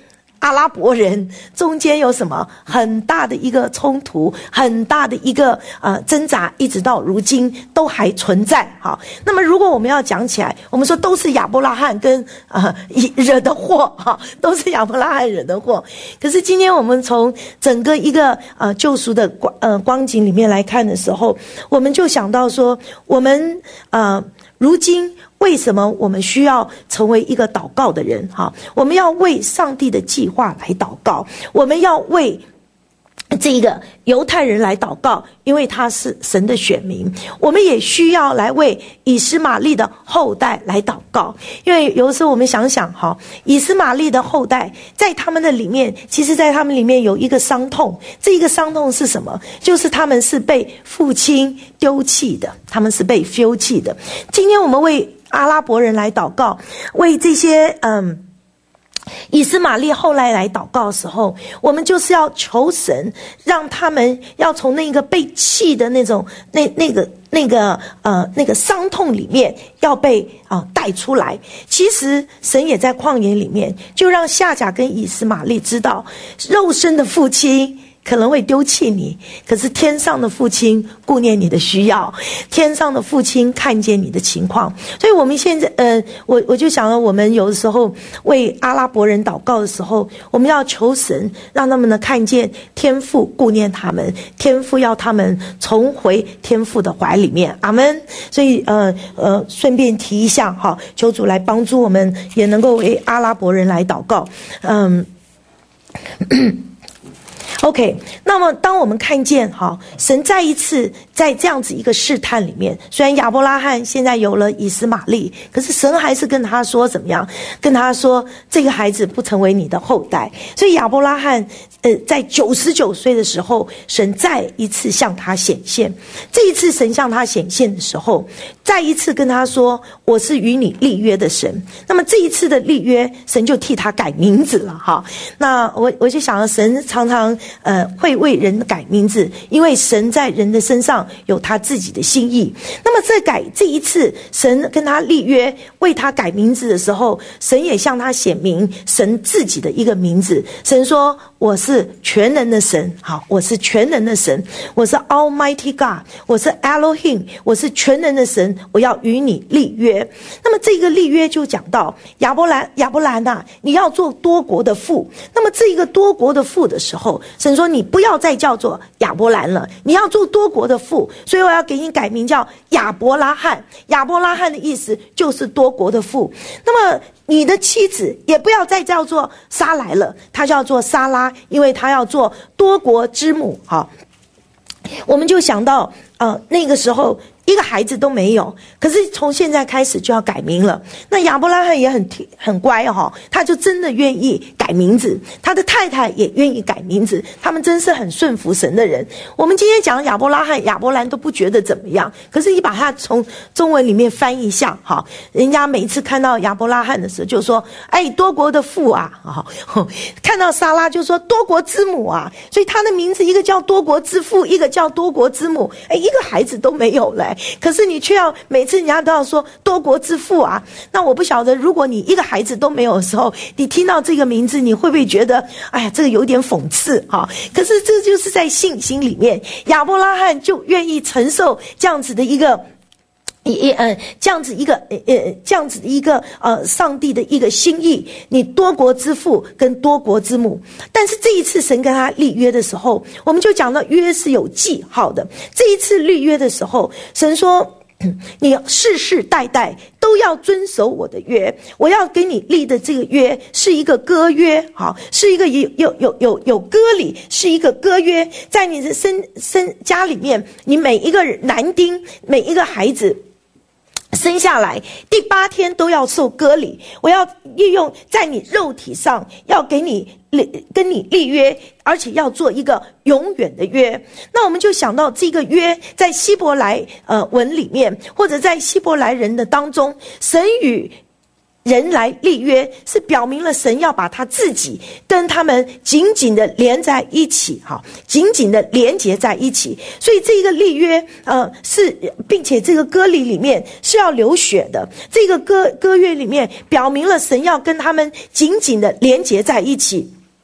阿拉伯人中间有什么很大的一个冲突，很大的一个挣扎，一直到如今都还存在。好，那么如果我们要讲起来，我们说都是亚伯拉罕跟惹的祸，哈，都是亚伯拉罕惹的祸。可是今天我们从整个一个救赎的光景里面来看的时候，我们就想到说，我们如今为什么我们需要成为一个祷告的人？哈，我们要为上帝的计划来祷告，我们要为这个犹太人来祷告，因为他是神的选民。我们也需要来为以实玛利的后代来祷告，因为有的时候我们想想哈，以实玛利的后代在他们的里面，其实在他们里面有一个伤痛。这一个伤痛是什么？就是他们是被父亲丢弃的，他们是被丢弃的。今天我们为阿拉伯人来祷告，为这些以实玛利后来祷告的时候，我们就是要求神，让他们要从那个被弃的那种那个伤痛里面要被带出来。其实神也在旷野里面，就让夏甲跟以实玛利知道，肉身的父亲可能会丢弃你，可是天上的父亲顾念你的需要，天上的父亲看见你的情况。所以我们现在我就想到，我们有的时候为阿拉伯人祷告的时候，我们要求神让他们能看见天父顾念他们，天父要他们重回天父的怀里面。阿们。所以顺便提一下哈，求主来帮助我们，也能够为阿拉伯人来祷告。OK， 那么当我们看见神再一次在这样子一个试探里面，虽然亚伯拉罕现在有了以实玛利，可是神还是跟他说怎么样？跟他说这个孩子不成为你的后代。所以亚伯拉罕在99岁的时候，神再一次向他显现。这一次神向他显现的时候，再一次跟他说，我是与你立约的神。那么这一次的立约，神就替他改名字了哈。那我就想到，神常常会为人改名字，因为神在人的身上有他自己的心意。那么这一次神跟他立约，为他改名字的时候，神也向他显明神自己的一个名字。神说，我是全能的神，好，我是全能的神，我是 Almighty God， 我是 Elohim， 我是全能的神，我要与你立约。那么这个立约就讲到亚伯兰啊，你要做多国的父。那么这个多国的父的时候，神说你不要再叫做亚伯兰了，你要做多国的父，所以我要给你改名叫亚伯拉罕。亚伯拉罕的意思就是多国的父。那么你的妻子也不要再叫做撒来了，她叫做撒拉，因为她要做多国之母。好，我们就想到那个时候一个孩子都没有，可是从现在开始就要改名了。那亚伯拉罕也很乖哈，他就真的愿意改名字，他的太太也愿意改名字，他们真是很顺服神的人。我们今天讲亚伯拉罕、亚伯兰都不觉得怎么样，可是你把它从中文里面翻一下哈，人家每一次看到亚伯拉罕的时候就说，哎，多国的父啊，看到撒拉就说多国之母啊，所以他的名字一个叫多国之父，一个叫多国之母，哎，一个孩子都没有了。可是你却要每次人家都要说多国之父啊，那我不晓得，如果你一个孩子都没有的时候，你听到这个名字，你会不会觉得，哎呀，这个有点讽刺哈？可是这就是在信心里面，亚伯拉罕就愿意承受这样子的一个。这样子的一个上帝的一个心意，你多国之父跟多国之母。但是这一次神跟他立约的时候，我们就讲到约是有记号的。这一次立约的时候，神说，你世世代代都要遵守我的约，我要给你立的这个约是一个歌约，好，是一个有歌礼，是一个歌约，在你的家里面，你每一个男丁，每一个孩子生下来第8天都要受割礼，我要利用在你肉体上，要跟你立约，而且要做一个永远的约。那我们就想到这个约在希伯来文里面，或者在希伯来人的当中，神与人来立约，是表明了神要把他自己跟他们紧紧的连在一起，紧紧的连结在一起。所以这个立约是，并且这个割礼里面是要流血的，这个割约里面表明了神要跟他们紧紧的连结在一起。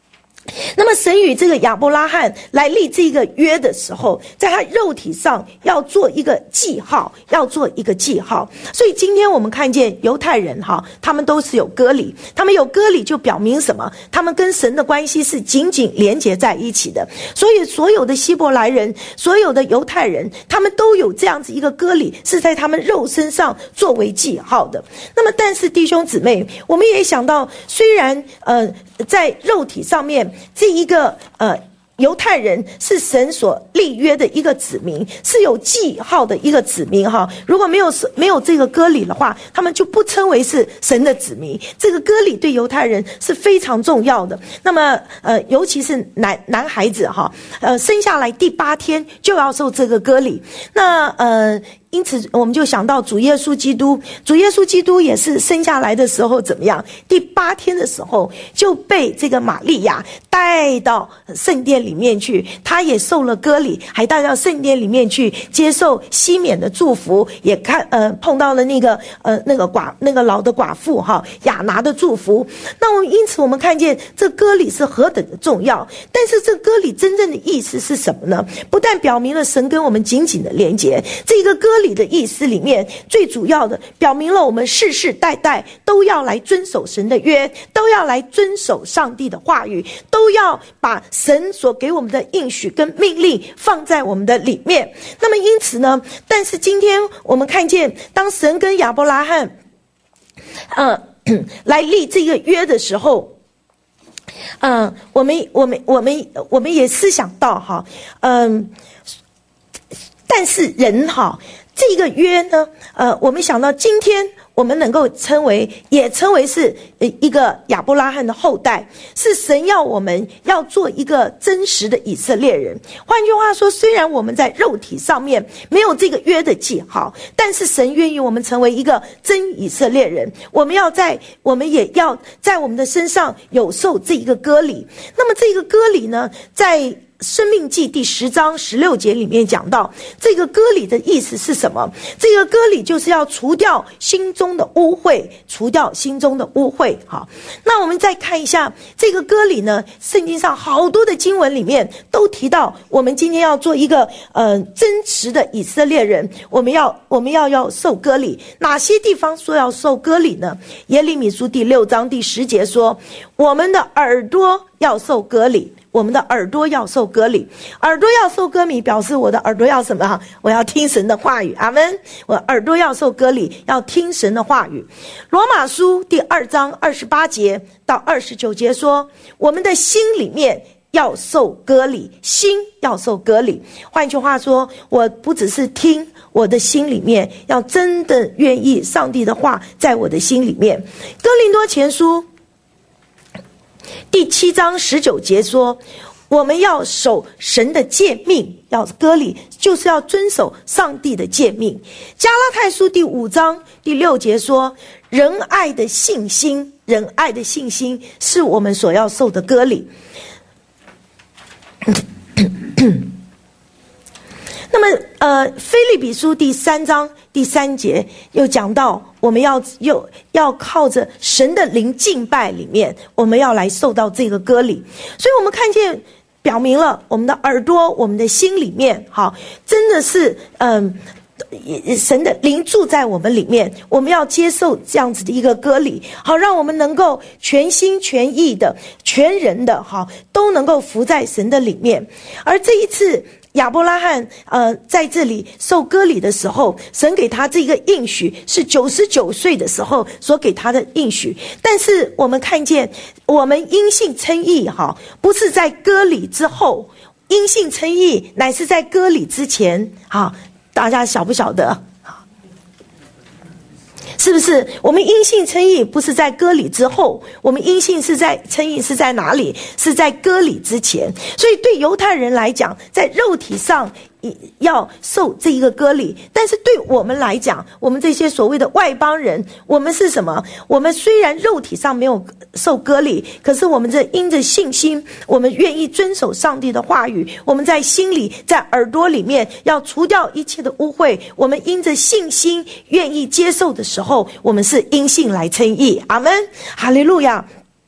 那么神与这个亚伯拉罕来立这个约的时候，在他肉体上要做一个记号，要做一个记号。所以今天我们看见犹太人他们都是有割礼，他们有割礼就表明什么？他们跟神的关系是紧紧连结在一起的。所以所有的希伯来人，所有的犹太人，他们都有这样子一个割礼，是在他们肉身上作为记号的。那么但是弟兄姊妹，我们也想到，虽然在肉体上面这一个犹太人是神所立约的一个子民，是有记号的一个子民如果没有这个割礼的话，他们就不称为是神的子民。这个割礼对犹太人是非常重要的。那么尤其是男孩子生下来第8天就要受这个割礼。那因此我们就想到主耶稣基督，主耶稣基督也是生下来的时候怎么样？第8天的时候就被这个玛利亚带到圣殿里面去，他也受了割礼，还带到圣殿里面去接受西缅的祝福，也碰到了那个老的寡妇亚拿的祝福。那因此我们看见这割礼是何等的重要。但是这割礼真正的意思是什么呢？不但表明了神跟我们紧紧的连结，这个割礼的意思里面最主要的表明了我们世世代代都要来遵守神的约，都要来遵守上帝的话语，都要把神所给我们的应许跟命令放在我们的里面。那么因此呢，但是今天我们看见当神跟亚伯拉罕来立这个约的时候，我们也思想到但是人这个约呢，我们想到今天我们能够也称为是一个亚伯拉罕的后代，是神要我们要做一个真实的以色列人。换句话说，虽然我们在肉体上面没有这个约的记号，但是神愿意我们成为一个真以色列人，我们也要在我们的身上有受这一个割礼。那么这个割礼呢，在申命记第10章16节里面讲到，这个割礼的意思是什么？这个割礼就是要除掉心中的污秽，除掉心中的污秽。好，那我们再看一下这个割礼呢，圣经上好多的经文里面都提到，我们今天要做一个真实的以色列人，我们要受割礼。哪些地方说要受割礼呢？耶利米书第6章第10节说，我们的耳朵要受割礼。我们的耳朵要受割礼，耳朵要受割礼，表示我的耳朵要什么？我要听神的话语，阿们。我耳朵要受割礼，要听神的话语。罗马书第2章28节到29节说，我们的心里面要受割礼，心要受割礼。换句话说，我不只是听，我的心里面要真的愿意上帝的话在我的心里面。哥林多前书第7章19节说，我们要守神的诫命，要割礼就是要遵守上帝的诫命。加拉太书第5章第6节说，仁爱的信心是我们所要受的割礼。那么腓立比书第3章第3节又讲到，我们要靠着神的灵敬拜里面，我们要来受到这个割礼。所以我们看见表明了我们的耳朵，我们的心里面真的是神的灵住在我们里面，我们要接受这样子的一个割礼，好让我们能够全心全意的全人的都能够服在神的里面。而这一次亚伯拉罕在这里受割礼的时候，神给他这个应许是99岁的时候所给他的应许。但是我们看见，我们因信称义不是在割礼之后，因信称义乃是在割礼之前。大家晓不晓得？是不是我们因信称义不是在割礼之后，我们因信称义是在哪里？是在割礼之前。所以对犹太人来讲，在肉体上要受这一个割礼，但是对我们来讲，我们这些所谓的外邦人，我们是什么？我们虽然肉体上没有受割礼，可是我们这因着信心，我们愿意遵守上帝的话语，我们在心里在耳朵里面要除掉一切的污秽，我们因着信心愿意接受的时候，我们是因信来称义。阿们，哈利路亚。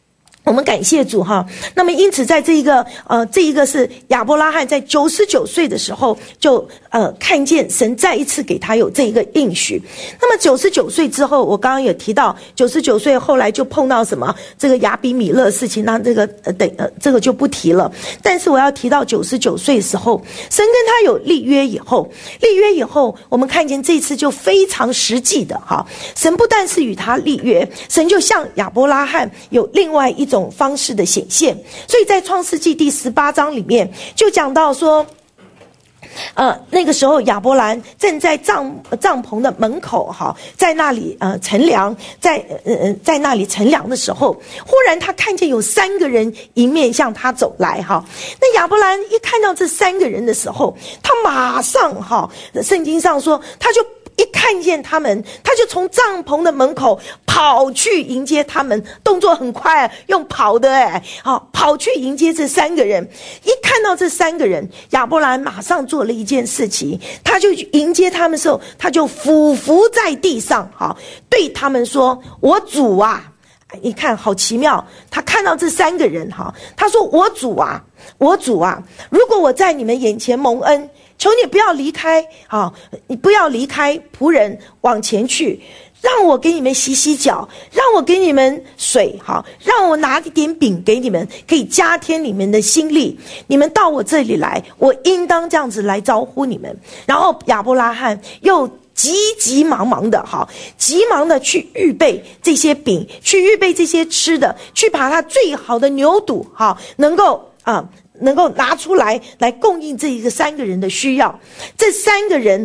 我们感谢主哈。那么因此在这一个是亚伯拉罕在99岁的时候就看见神再一次给他有这一个应许。那么99岁之后，我刚刚也提到99岁后来就碰到什么这个亚比米勒的事情，那这个这个就不提了。但是我要提到99岁的时候，神跟他有立约以后，我们看见这一次就非常实际的哈。神不但是与他立约，神就向亚伯拉罕有另外一种方式的显现。所以在创世纪第18章里面就讲到说，那个时候亚伯兰正在帐篷的门口哈，在那里乘凉，在那里乘凉的时候，忽然他看见有3个人迎面向他走来哈。那亚伯兰一看到这3个人的时候，他马上哈，圣经上说他就一看见他们，他就从帐篷的门口跑去迎接他们，动作很快，用跑的跑去迎接这3个人。一看到这3个人，亚伯兰马上做了一件事情，他就去迎接他们的时候，他就俯伏在地上对他们说：我主啊！你看好奇妙，他看到这3个人他说：我主啊，如果我在你们眼前蒙恩，求你不要离开你不要离开仆人，往前去，让我给你们洗洗脚，让我给你们水让我拿一点饼给你们，可以加添你们的心力。你们到我这里来，我应当这样子来招呼你们。然后亚伯拉罕又急忙的去预备这些饼，去预备这些吃的，去把他最好的牛肚能够拿出来供应这一个3个人的需要。这3个人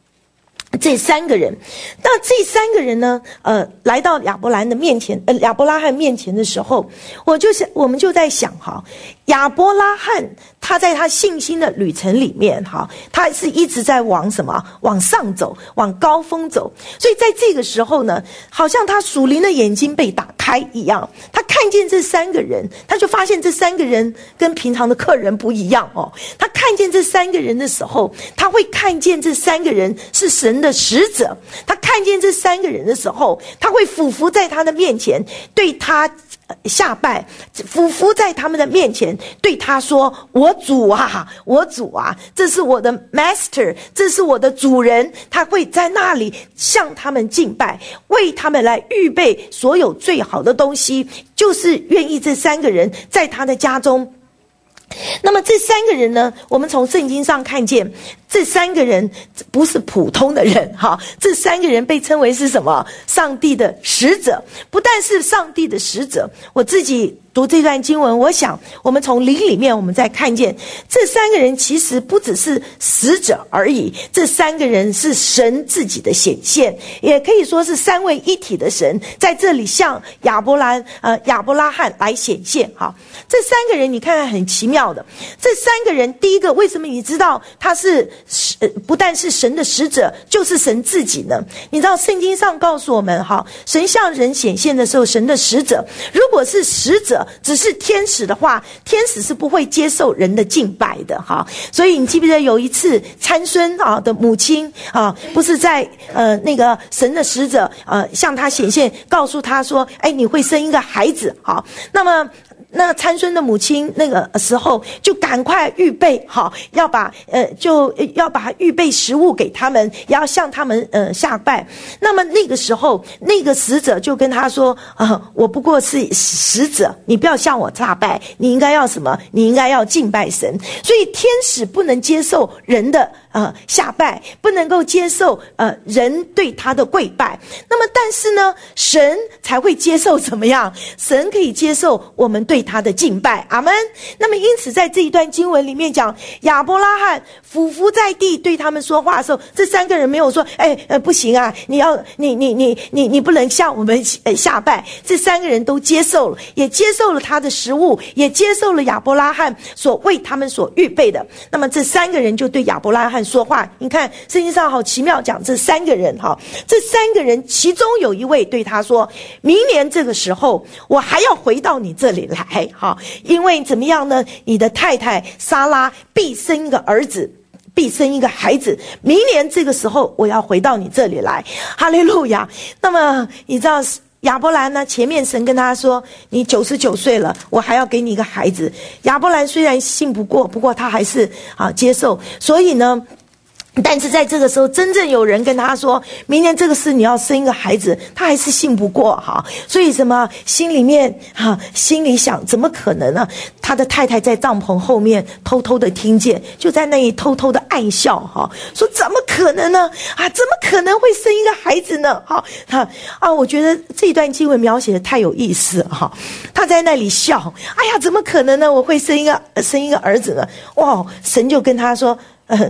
那这3个人呢来到亚伯拉罕面前的时候，我们就在想亚伯拉罕他在他信心的旅程里面他是一直在往上走，往高峰走。所以在这个时候呢，好像他属灵的眼睛被打开一样，他看见这3个人，他就发现这3个人跟平常的客人不一样他看见这3个人的时候，他会看见这3个人是神的使者。他看见这3个人的时候，他会俯伏在他的面前，对他下拜，俯伏在他们的面前，对他说：我主啊，这是我的 master， 这是我的主人。他会在那里向他们敬拜，为他们来预备所有最好的东西，就是愿意这3个人在他的家中。那么这3个人呢，我们从圣经上看见，这3个人不是普通的人这3个人被称为是什么？上帝的使者。不但是上帝的使者，我自己读这段经文，我想我们从灵里面我们再看见，这3个人其实不只是使者而已，这3个人是神自己的显现，也可以说是3位一体的神在这里向亚伯拉罕来显现这3个人你看看很奇妙的，这3个人，第一个，为什么你知道他是不但是神的使者，就是神自己呢？你知道圣经上告诉我们神向人显现的时候，神的使者，如果是使者只是天使的话，天使是不会接受人的敬拜的所以你记不记得有一次参孙的母亲不是在那个神的使者向他显现，告诉他说你会生一个孩子那参孙的母亲那个时候就赶快预备要把预备食物给他们，也要向他们下拜。那么那个时候那个使者就跟他说我不过是使者，你不要向我下拜，你应该要什么？你应该要敬拜神。所以天使不能接受人的下拜，不能够接受人对他的跪拜。那么但是呢，神才会接受怎么样？神可以接受我们对他的敬拜。阿们。那么因此在这一段经文里面讲，亚伯拉罕俯伏在地对他们说话的时候，这3个人没有说不行啊，你不能向我们下拜。这3个人都接受了，也接受了他的食物，也接受了亚伯拉罕所为他们所预备的。那么这3个人就对亚伯拉罕说话。你看圣经上好奇妙，讲这3个人这3个人其中有一位对他说，明年这个时候我还要回到你这里来因为怎么样呢？你的太太撒拉必生一个儿子，必生一个孩子，明年这个时候我要回到你这里来。哈利路亚。那么你知道亚伯兰呢，前面神跟他说，你99岁了，我还要给你一个孩子。亚伯兰虽然信不过，不过他还是接受。所以呢，但是在这个时候，真正有人跟他说，明年这个事你要生一个孩子，他还是信不过哈。所以什么，心里想，怎么可能呢？他的太太在帐篷后面偷偷的听见，就在那里偷偷的暗笑哈，说怎么可能呢？怎么可能会生一个孩子呢？我觉得这一段经文描写的太有意思哈。他在那里笑，哎呀，怎么可能呢？我会生一个儿子呢？哇，神就跟他说，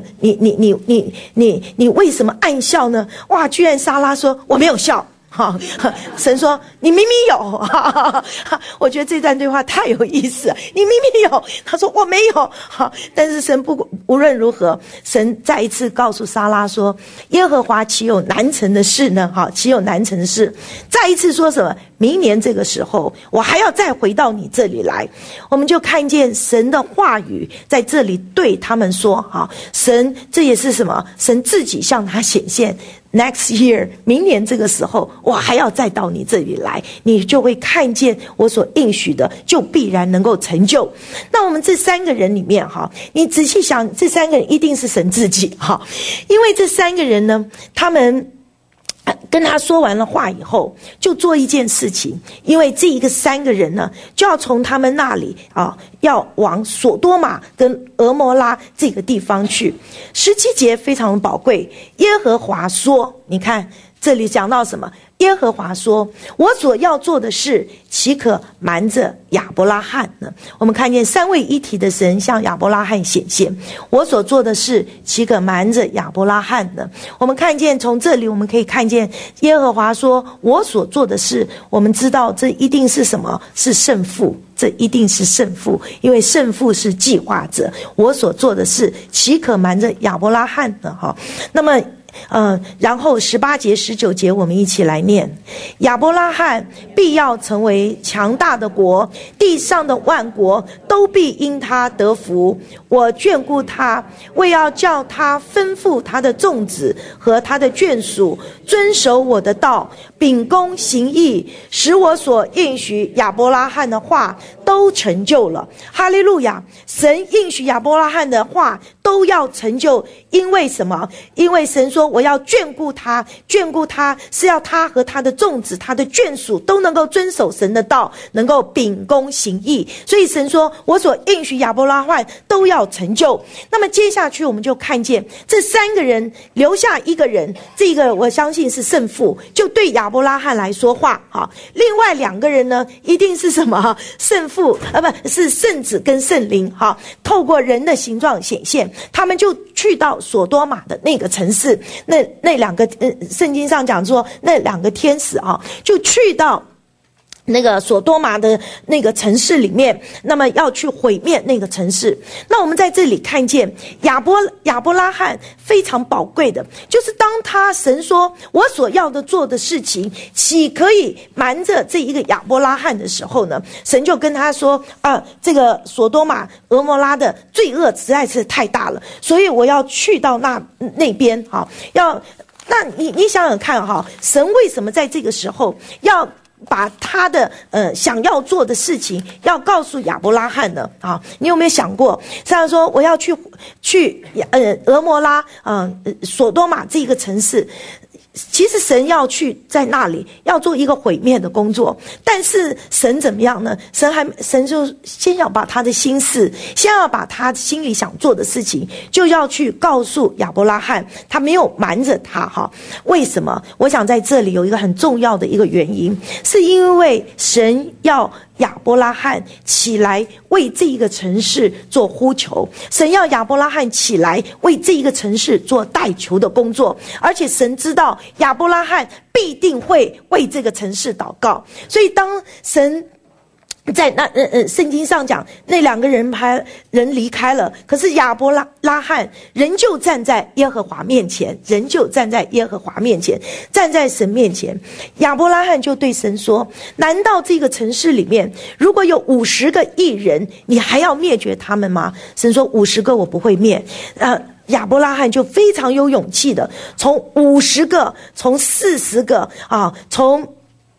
你为什么暗笑呢？哇，居然撒拉说我没有笑。神说你明明有，我觉得这段对话太有意思了。你明明有，他说我没有，但是神无论如何，神再一次告诉撒拉说，耶和华岂有难成的事呢？岂有难成的事？再一次说什么？明年这个时候，我还要再回到你这里来。我们就看见神的话语在这里对他们说，神这也是什么？神自己向他显现。Next year， 明年这个时候，我还要再到你这里来，你就会看见我所应许的，就必然能够成就。那我们这3个人里面，你仔细想，这3个人一定是神自己，因为这3个人呢，他们跟他说完了话以后，就做一件事情，因为这3个人呢，就要从他们那里要往所多玛跟俄摩拉这个地方去。17节非常的宝贵，耶和华说，你看这里讲到什么？耶和华说，我所要做的事岂可瞒着亚伯拉罕呢？我们看见3位一体的神向亚伯拉罕显现，我所做的事岂可瞒着亚伯拉罕呢？我们看见从这里我们可以看见耶和华说我所做的事，我们知道这一定是什么？是胜负，这一定是胜负，因为胜负是计划者。我所做的事岂可瞒着亚伯拉罕呢？那么然后18节19节我们一起来念，亚伯拉罕必要成为强大的国，地上的万国都必因他得福。我眷顾他，为要叫他吩咐他的众子和他的眷属遵守我的道，秉公行义，使我所应许亚伯拉罕的话都成就了。哈利路亚！神应许亚伯拉罕的话都要成就，因为什么？因为神说我要眷顾他，眷顾他是要他和他的众子他的眷属都能够遵守神的道，能够秉公行义。所以神说我所应许亚伯拉罕都要成就。那么接下去我们就看见这3个人留下一个人，这个我相信是圣父，就对亚伯拉罕来说话。另外2个人呢，一定是什么？圣父不是圣子跟圣灵，透过人的形状显现，他们就去到所多玛的那个城市，那2个圣经上讲说那2个天使就去到那个所多玛的那个城市里面，那么要去毁灭那个城市。那我们在这里看见亚伯拉罕非常宝贵的，就是当他神说我所要的做的事情岂可以瞒着这一个亚伯拉罕的时候呢，神就跟他说这个所多玛俄摩拉的罪恶实在是太大了，所以我要去到那边那你想想看神为什么在这个时候要把他的想要做的事情要告诉亚伯拉罕呢？你有没有想过，像说我要去俄摩拉所多玛这个城市，其实神要去在那里要做一个毁灭的工作，但是神怎么样呢？神就先要把他的心事，先要把他心里想做的事情，就要去告诉亚伯拉罕，他没有瞒着他为什么？我想在这里有一个很重要的一个原因，是因为神要亚伯拉罕起来为这一个城市做呼求，神要亚伯拉罕起来为这一个城市做代求的工作，而且神知道亚伯拉罕必定会为这个城市祷告。所以当神在圣经上讲那2个人离开了，可是亚伯拉罕仍旧站在耶和华面前，站在神面前。亚伯拉罕就对神说，难道这个城市里面如果有50个义人，你还要灭绝他们吗？神说50个我不会灭。亚伯拉罕就非常有勇气的从50个，从40个从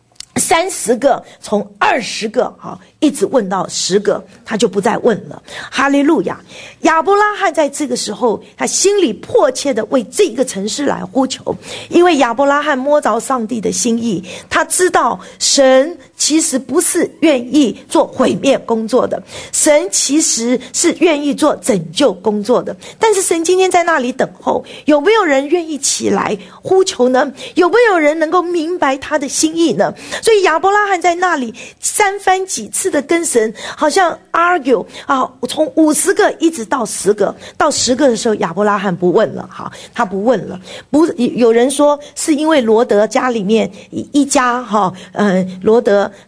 30个，从20个一直问到10个，他就不再问了。哈利路亚！亚伯拉罕在这个时候，他心里迫切的为这个城市来呼求，因为亚伯拉罕摸着上帝的心意，他知道神其实不是愿意做毁灭工作的，神其实是愿意做拯救工作的。但是神今天在那里等候，有没有人愿意起来呼求呢？有没有人能够明白他的心意呢？所以亚伯拉罕在那里3番几次的跟神好像 argue 从50个一直到10个，到10个的时候亚伯拉罕不问了，他不问了。有人说是因为罗德家里面一家罗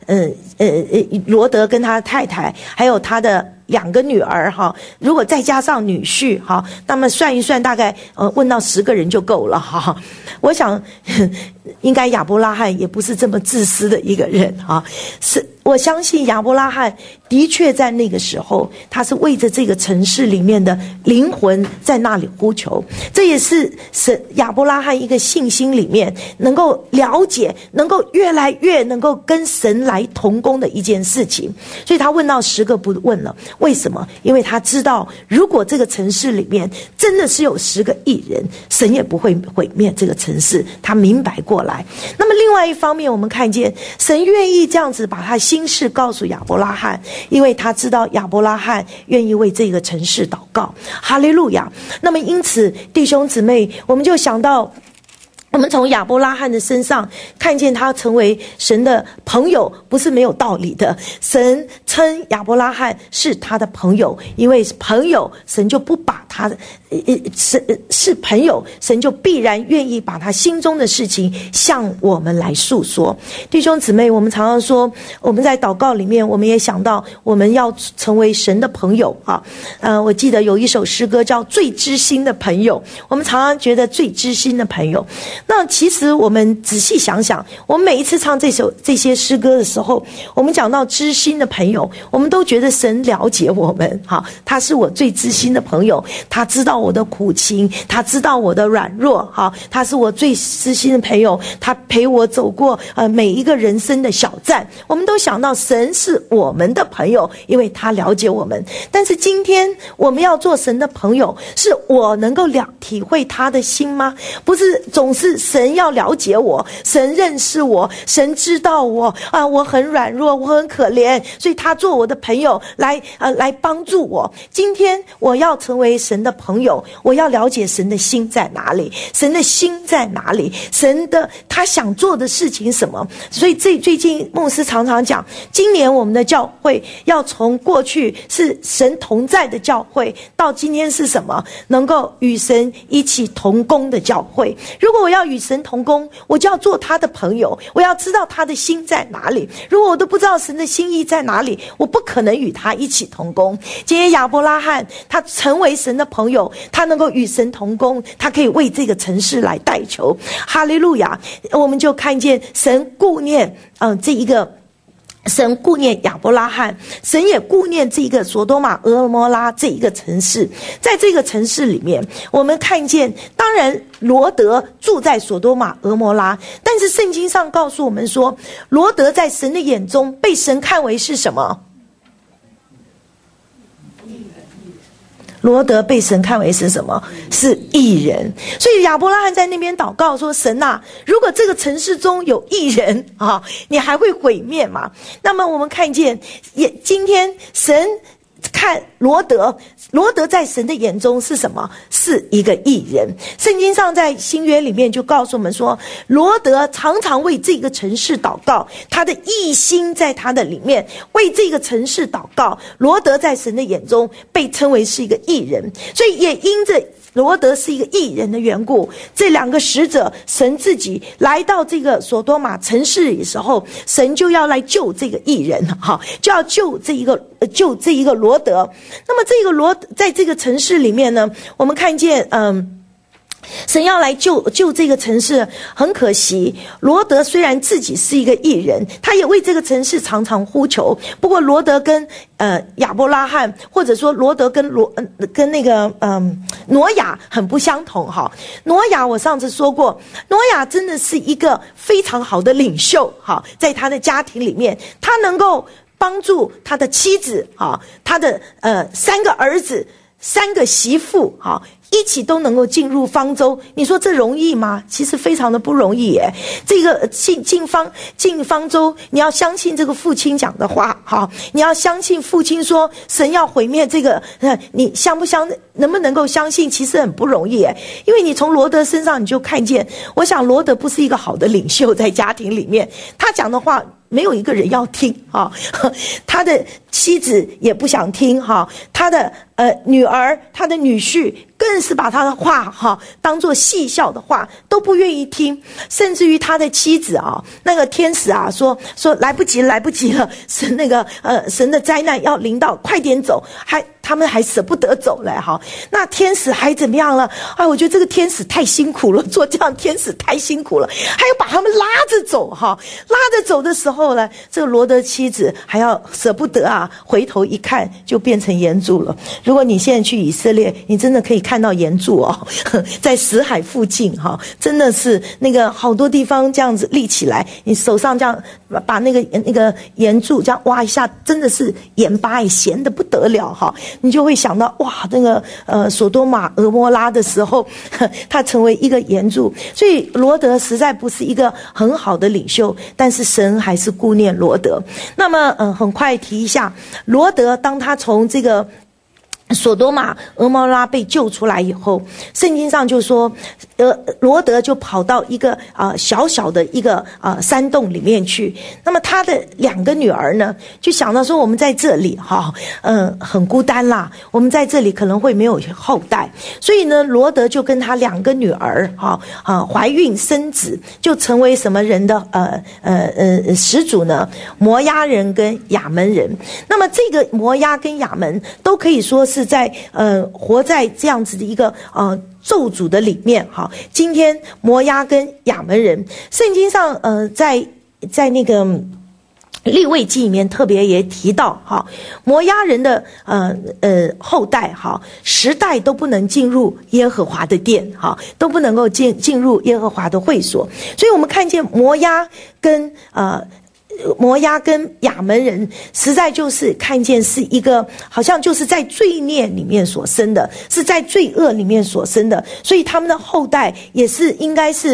德跟他太太还有他的2个女儿如果再加上女婿那么算一算大概问到10个人就够了我想应该亚伯拉罕也不是这么自私的一个人是我相信亚伯拉罕的确在那个时候他是为着这个城市里面的灵魂在那里呼求，这也是亚伯拉罕一个信心里面能够了解，能够越来越能够跟神来同工的一件事情。所以他问到10个不问了，为什么？因为他知道如果这个城市里面真的是有10个义人，神也不会毁灭这个城市，他明白过来。那么另外一方面我们看见神愿意这样子把他心事告诉亚伯拉罕，因为他知道亚伯拉罕愿意为这个城市祷告。哈利路亚！那么因此弟兄姊妹，我们就想到我们从亚伯拉罕的身上看见他成为神的朋友不是没有道理的。神称亚伯拉罕是他的朋友，因为朋友神就不把他是朋友，神就必然愿意把他心中的事情向我们来诉说。弟兄姊妹，我们常常说我们在祷告里面我们也想到我们要成为神的朋友我记得有一首诗歌叫最知心的朋友，我们常常觉得最知心的朋友，那其实我们仔细想想，我们每一次唱这些诗歌的时候，我们讲到知心的朋友，我们都觉得神了解我们他是我最知心的朋友，他知道我的苦情，他知道我的软弱他是我最知心的朋友，他陪我走过每一个人生的小站。我们都想到神是我们的朋友，因为他了解我们。但是今天我们要做神的朋友，是我能够体会他的心吗？不是总是神要了解我，神认识我，神知道我我很软弱，我很可怜，所以他做我的朋友来帮助我。今天我要成为神的朋友，我要了解神的心在哪里，神的心在哪里，神的他想做的事情什么。所以最近牧师常常讲，今年我们的教会要从过去是神同在的教会，到今天是什么？能够与神一起同工的教会。如果我要与神同工，我就要做他的朋友，我要知道他的心在哪里。如果我都不知道神的心意在哪里，我不可能与他一起同工。今天亚伯拉罕他成为神的朋友，他能够与神同工，他可以为这个城市来代求。哈利路亚！我们就看见神顾念神顾念亚伯拉罕，神也顾念这个索多玛俄摩拉这一个城市。在这个城市里面，我们看见当然罗德住在索多玛俄摩拉，但是圣经上告诉我们说，罗德在神的眼中被神看为是什么？罗德被神看为是什么？是义人。所以亚伯拉罕在那边祷告说，神啊，如果这个城市中有义人你还会毁灭吗？那么我们看见今天神看罗德在神的眼中是什么？是一个义人。圣经上在新约里面就告诉我们说，罗德常常为这个城市祷告，他的义心在他的里面，为这个城市祷告。罗德在神的眼中被称为是一个义人，所以也因着罗德是一个义人的缘故，这2个使者神自己来到这个索多玛城市里的时候，神就要来救这个义人就要救这一个罗德。那么这个在这个城市里面呢，我们看见神要来救这个城市，很可惜，罗德虽然自己是一个义人，他也为这个城市常常呼求。不过罗德跟亚伯拉罕，或者说罗德跟那个挪亚很不相同哈。挪亚我上次说过，挪亚真的是一个非常好的领袖哈，在他的家庭里面，他能够帮助他的妻子哈，他的3个儿子、3个媳妇哈，一起都能够进入方舟，你说这容易吗？其实非常的不容易耶。这个进方舟，你要相信这个父亲讲的话，好，你要相信父亲说神要毁灭这个，你能不能够相信？其实很不容易耶，因为你从罗德身上你就看见，我想罗德不是一个好的领袖，在家庭里面，他讲的话没有一个人要听啊，他的妻子也不想听哈，他的女儿、他的女婿更是把他的话哈当作戏笑的话，都不愿意听。甚至于他的妻子啊，那个天使啊说来不及了，神的灾难要临到，快点走，他们还舍不得走了哈。那天使还怎么样了？我觉得这个天使太辛苦了，做这样天使太辛苦了，还要把他们拉着走哈。拉着走的时候呢，这个罗德妻子还要舍不得啊，回头一看就变成岩柱了。如果你现在去以色列，你真的可以看到岩柱哦，在死海附近哈，真的是那个好多地方这样子立起来，你手上这样把那个岩柱这样挖一下，真的是盐巴也咸得不得了哈。你就会想到哇，那个索多玛俄摩拉的时候，他成为一个岩柱，所以罗德实在不是一个很好的领袖，但是神还是顾念罗德。那么很快提一下，罗德当他从这个索多玛俄摩拉被救出来以后，圣经上就说罗德就跑到一个小小的一个山洞里面去。那么他的2个女儿呢，就想到说我们在这里很孤单啦，我们在这里可能会没有后代，所以呢罗德就跟他2个女儿怀孕生子，就成为什么人的始祖呢？摩押人跟亚门人。那么这个摩押跟亚门都可以说是在活在这样子的一个咒诅的里面哈。今天摩押跟亚门人，圣经上在那个利未记里面特别也提到哈，摩押人的后代哈，10代都不能进入耶和华的殿哈，都不能够进入耶和华的会所。所以我们看见摩押跟亚门人实在就是看见是一个好像就是在罪孽里面所生的，是在罪恶里面所生的，所以他们的后代也是应该是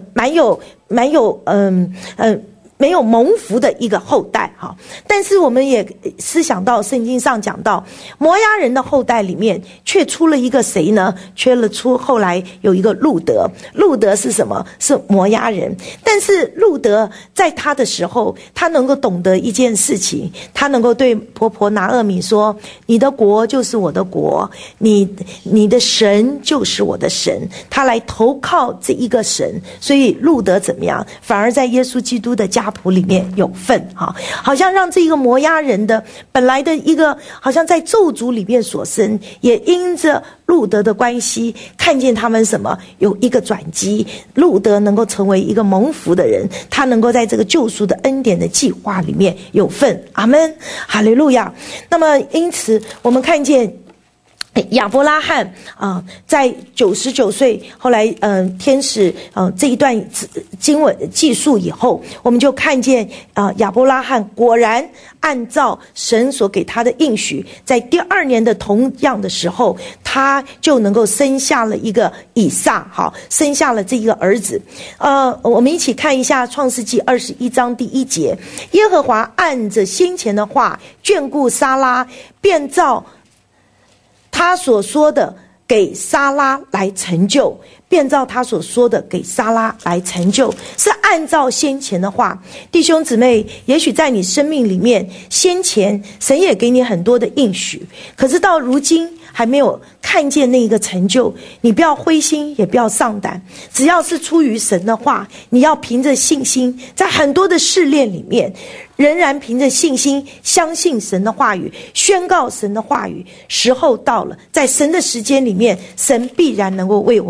没有蒙福的一个后代哈。但是我们也思想到圣经上讲到摩押人的后代里面却出了一个谁呢？后来有一个路德。路德是什么？是摩押人。但是路德在他的时候，他能够懂得一件事情，他能够对婆婆拿俄米说，你的国就是我的国，你的神就是我的神，他来投靠这一个神。所以路德怎么样？反而在耶稣基督的家谱里面有份哈，好像让这个摩押人的本来的一个好像在咒诅里面所生，也因着路德的关系，看见他们什么有一个转机，路德能够成为一个蒙福的人，他能够在这个救赎的恩典的计划里面有份。阿们，哈利路亚。那么因此我们看见亚伯拉罕在99岁，后来天使这一段经文记述以后，我们就看见亚伯拉罕果然按照神所给他的应许，在第2年的同样的时候，他就能够生下了一个以撒，生下了这一个儿子。我们一起看一下创世纪21章第1节，耶和华按着先前的话眷顾撒拉，便照他所说的给撒拉来成就，便照他所说的给撒拉来成就，是按照先前的话。弟兄姊妹，也许在你生命里面，先前神也给你很多的应许，可是到如今还没有看见那个成就，你不要灰心，也不要丧胆，只要是出于神的话，你要凭着信心，在很多的试炼里面，仍然凭着信心相信神的话语，宣告神的话语。时候到了，在神的时间里面，神必然能够为我们成就。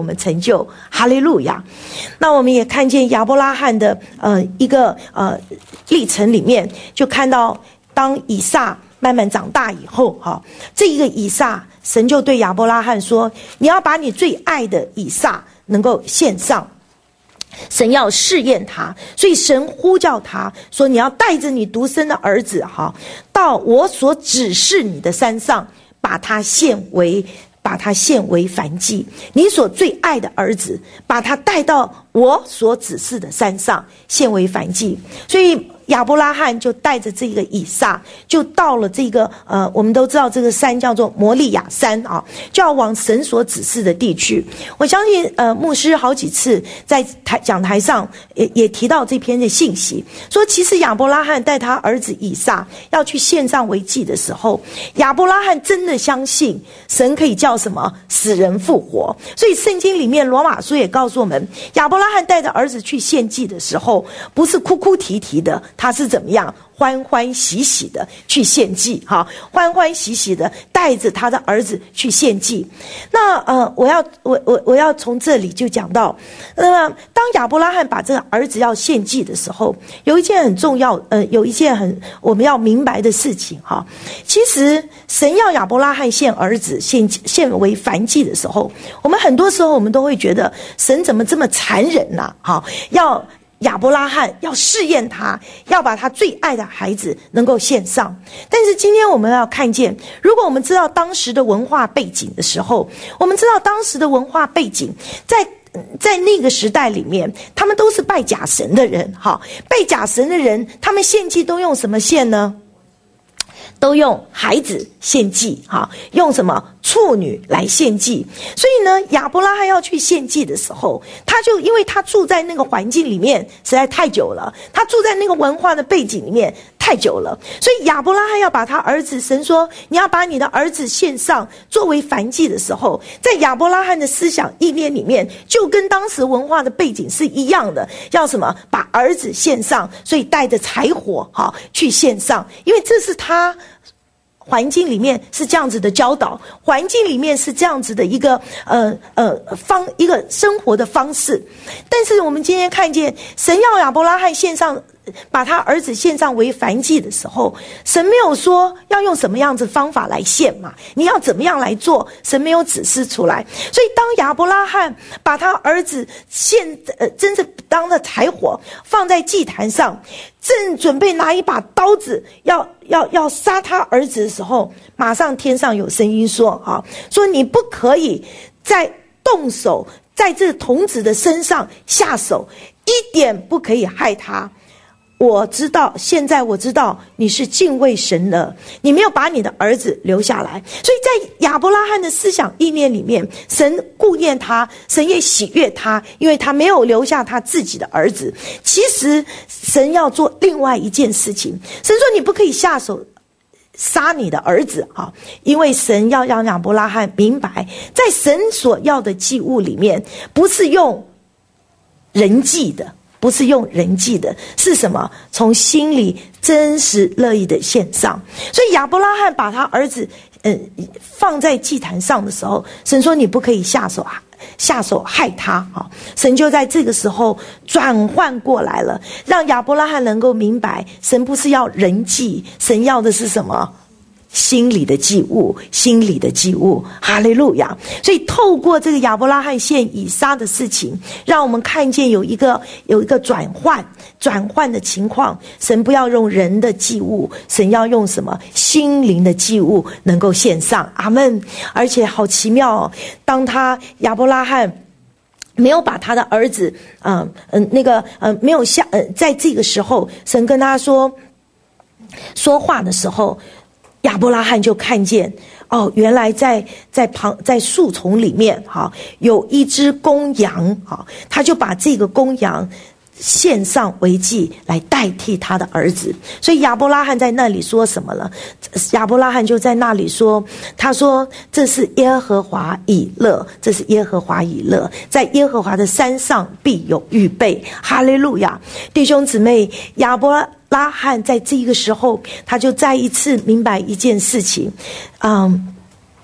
就，哈利路亚。那我们也看见亚伯拉罕的一个历程里面，就看到当以撒慢慢长大以后，这一个以撒，神就对亚伯拉罕说，你要把你最爱的以撒能够献上，神要试验他，所以神呼叫他说，你要带着你独生的儿子到我所指示你的山上，把他献为燔祭，你所最爱的儿子，把他带到我所指示的山上，献为燔祭。所以亚伯拉罕就带着这个以撒，就到了这个我们都知道这个山叫做摩利亚山就要往神所指示的地区。我相信牧师好几次在讲台上也提到这篇的信息，说其实亚伯拉罕带他儿子以撒要去献上为祭的时候，亚伯拉罕真的相信神可以叫什么死人复活。所以圣经里面罗马书也告诉我们，亚伯拉罕带着儿子去献祭的时候，不是哭哭啼啼的，他是怎么样欢欢喜喜的去献祭，欢欢喜喜的带着他的儿子去献祭。那我要从这里就讲到，那么当亚伯拉罕把这个儿子要献祭的时候，有一件很重要，有一件我们要明白的事情其实神要亚伯拉罕献儿子献为燔祭的时候，我们很多时候我们都会觉得神怎么这么残忍呢？要亚伯拉罕要试验他，要把他最爱的孩子能够献上。但是今天我们要看见，如果我们知道当时的文化背景的时候，我们知道当时的文化背景在那个时代里面，他们都是拜假神的人，拜假神的人，他们献祭都用什么献呢？都用孩子献祭，用什么处女来献祭。所以呢，亚伯拉罕要去献祭的时候，他就因为他住在那个环境里面实在太久了，他住在那个文化的背景里面太久了，所以亚伯拉罕要把他儿子，神说你要把你的儿子献上作为燔祭的时候，在亚伯拉罕的思想意念里面，就跟当时文化的背景是一样的，要什么把儿子献上，所以带着柴火去献上，因为这是他环境里面是这样子的教导，环境里面是这样子的一个一个生活的方式。但是我们今天看见神要亚伯拉罕把他儿子献上为燔祭的时候，神没有说要用什么样子方法来献嘛，你要怎么样来做，神没有指示出来。所以当亚伯拉罕把他儿子真是当着柴火放在祭坛上，正准备拿一把刀子要杀他儿子的时候，马上天上有声音说你不可以再动手在这童子的身上下手，一点不可以害他。现在我知道你是敬畏神的，你没有把你的儿子留下来。所以在亚伯拉罕的思想意念里面，神顾念他，神也喜悦他，因为他没有留下他自己的儿子。其实神要做另外一件事情，神说你不可以下手杀你的儿子因为神要让亚伯拉罕明白，在神所要的祭物里面，不是用人祭的，是什么？从心里真实乐意的献上。所以亚伯拉罕把他儿子放在祭坛上的时候，神说你不可以下手害他神就在这个时候转换过来了，让亚伯拉罕能够明白，神不是要人祭，神要的是什么？心里的祭物，哈利路亚。所以透过这个亚伯拉罕献以撒的事情，让我们看见有一个转换的情况。神不要用人的祭物，神要用什么？心灵的祭物能够献上。阿们。而且好奇妙当亚伯拉罕没有把他的儿子没有在这个时候神跟他说话的时候，亚伯拉罕就看见原来在树丛里面有一只公羊他就把这个公羊献上为祭来代替他的儿子。所以亚伯拉罕在那里说什么了？亚伯拉罕就在那里说，他说这是耶和华以勒，在耶和华的山上必有预备。哈利路亚。弟兄姊妹，亚伯拉罕在这个时候他就再一次明白一件事情，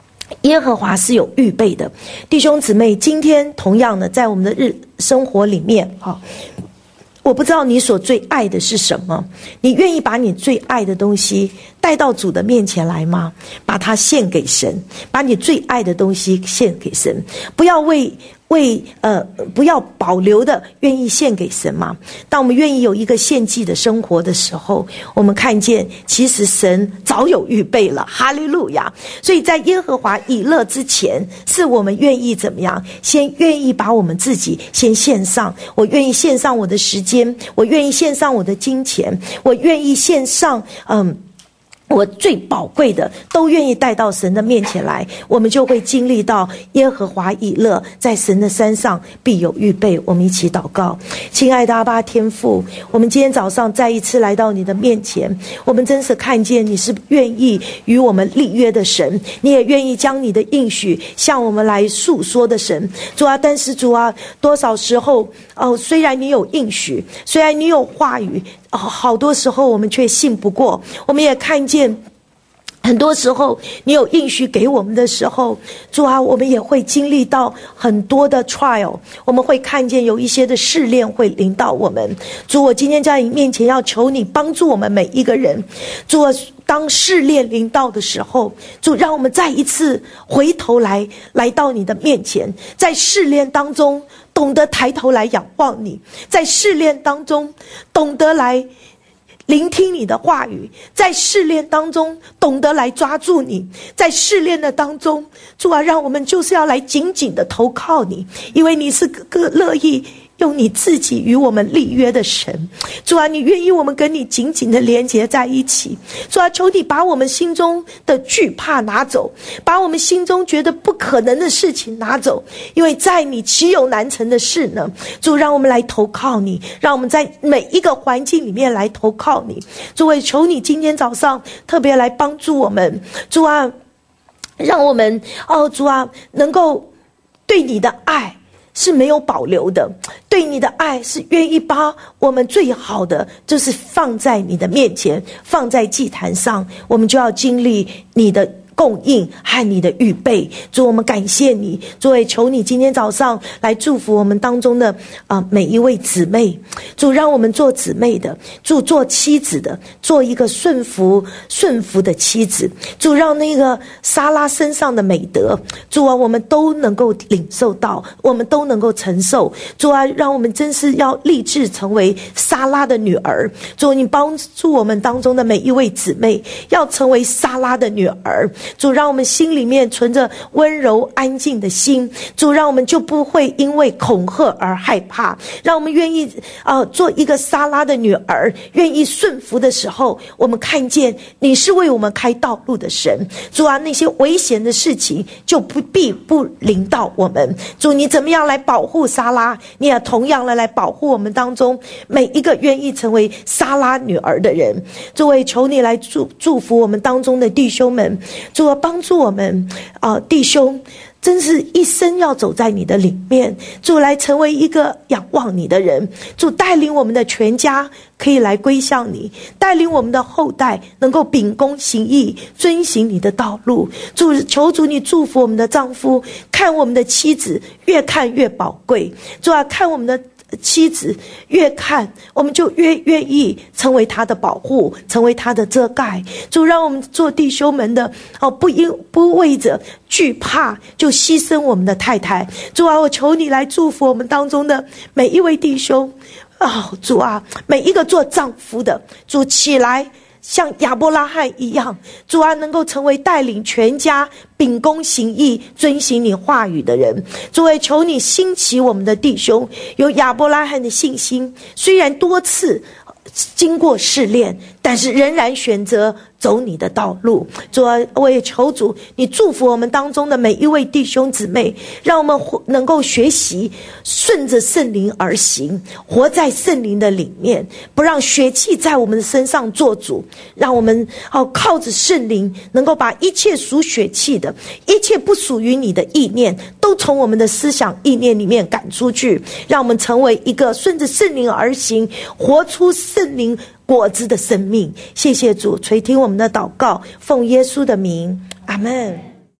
耶和华是有预备的。弟兄姊妹，今天同样的在我们的生活里面，我不知道你所最爱的是什么，你愿意把你最爱的东西带到主的面前来吗？把它献给神，把你最爱的东西献给神，不要不要保留的愿意献给神吗？当我们愿意有一个献祭的生活的时候，我们看见其实神早有预备了，哈利路亚。所以在耶和华以勒之前，是我们愿意怎么样？先愿意把我们自己先献上，我愿意献上我的时间，我愿意献上我的金钱，我愿意献上我最宝贵的都愿意带到神的面前来，我们就会经历到耶和华以勒在神的山上必有预备。我们一起祷告。亲爱的阿爸天父，我们今天早上再一次来到你的面前，我们真是看见你是愿意与我们立约的神，你也愿意将你的应许向我们来诉说的神。主啊，但是主啊，多少时候虽然你有应许，虽然你有话语，好多时候我们却信不过。我们也看见很多时候你有应许给我们的时候，主啊，我们也会经历到很多的 trial， 我们会看见有一些的试炼会临到我们。主，我今天在你面前要求你帮助我们每一个人。主，当试炼临到的时候，主，让我们再一次回头来到你的面前，在试炼当中懂得抬头来仰望你，在试炼当中懂得来聆听你的话语，在试炼当中懂得来抓住你，在试炼的当中，主啊，让我们就是要来紧紧的投靠你，因为你是个乐意用你自己与我们立约的神。主啊，你愿意我们跟你紧紧的连结在一起。主啊，求你把我们心中的惧怕拿走，把我们心中觉得不可能的事情拿走，因为在你岂有难成的事呢？主，让我们来投靠你，让我们在每一个环境里面来投靠你。主，我求你今天早上特别来帮助我们。主啊，让我们主啊，能够对你的爱是没有保留的，对你的爱是愿意把我们最好的就是放在你的面前，放在祭坛上，我们就要经历你的供应和你的预备。主，我们感谢你。主，也求你今天早上来祝福我们当中的每一位姊妹。主，让我们做姊妹的，主，做妻子的，做一个顺服的妻子。主，让那个撒拉身上的美德，主啊，我们都能够领受到，我们都能够承受。主啊，让我们真是要立志成为撒拉的女儿。主，你帮助我们当中的每一位姊妹要成为撒拉的女儿。主，让我们心里面存着温柔安静的心。主，让我们就不会因为恐吓而害怕，让我们愿意做一个撒拉的女儿，愿意顺服的时候，我们看见你是为我们开道路的神。主啊，那些危险的事情就必不临到我们。主，你怎么样来保护撒拉，你也同样的来保护我们当中每一个愿意成为撒拉女儿的人。主，我也求你来祝福我们当中的弟兄们。主啊，帮助我们弟兄真是一生要走在你的里面。主，来成为一个仰望你的人。主，带领我们的全家可以来归向你，带领我们的后代能够秉公行义，遵行你的道路。主，求主你祝福我们的丈夫，看我们的妻子越看越宝贵。主啊，看我们的妻子越看，我们就越愿意成为他的保护，成为他的遮盖。主，让我们做弟兄们的不为着惧怕就牺牲我们的太太。主啊，我求你来祝福我们当中的每一位弟兄。主啊，每一个做丈夫的，主起来像亚伯拉罕一样，主啊，能够成为带领全家秉公行义，遵行你话语的人。主啊，求你兴起我们的弟兄，有亚伯拉罕的信心，虽然多次经过试炼，但是仍然选择走你的道路。主啊，我也求主你祝福我们当中的每一位弟兄姊妹，让我们能够学习顺着圣灵而行，活在圣灵的里面，不让血气在我们的身上做主，让我们靠着圣灵能够把一切属血气的，一切不属于你的意念都从我们的思想意念里面赶出去，让我们成为一个顺着圣灵而行，活出圣灵果子的生命。谢谢主垂听我们的祷告，奉耶稣的名，阿们。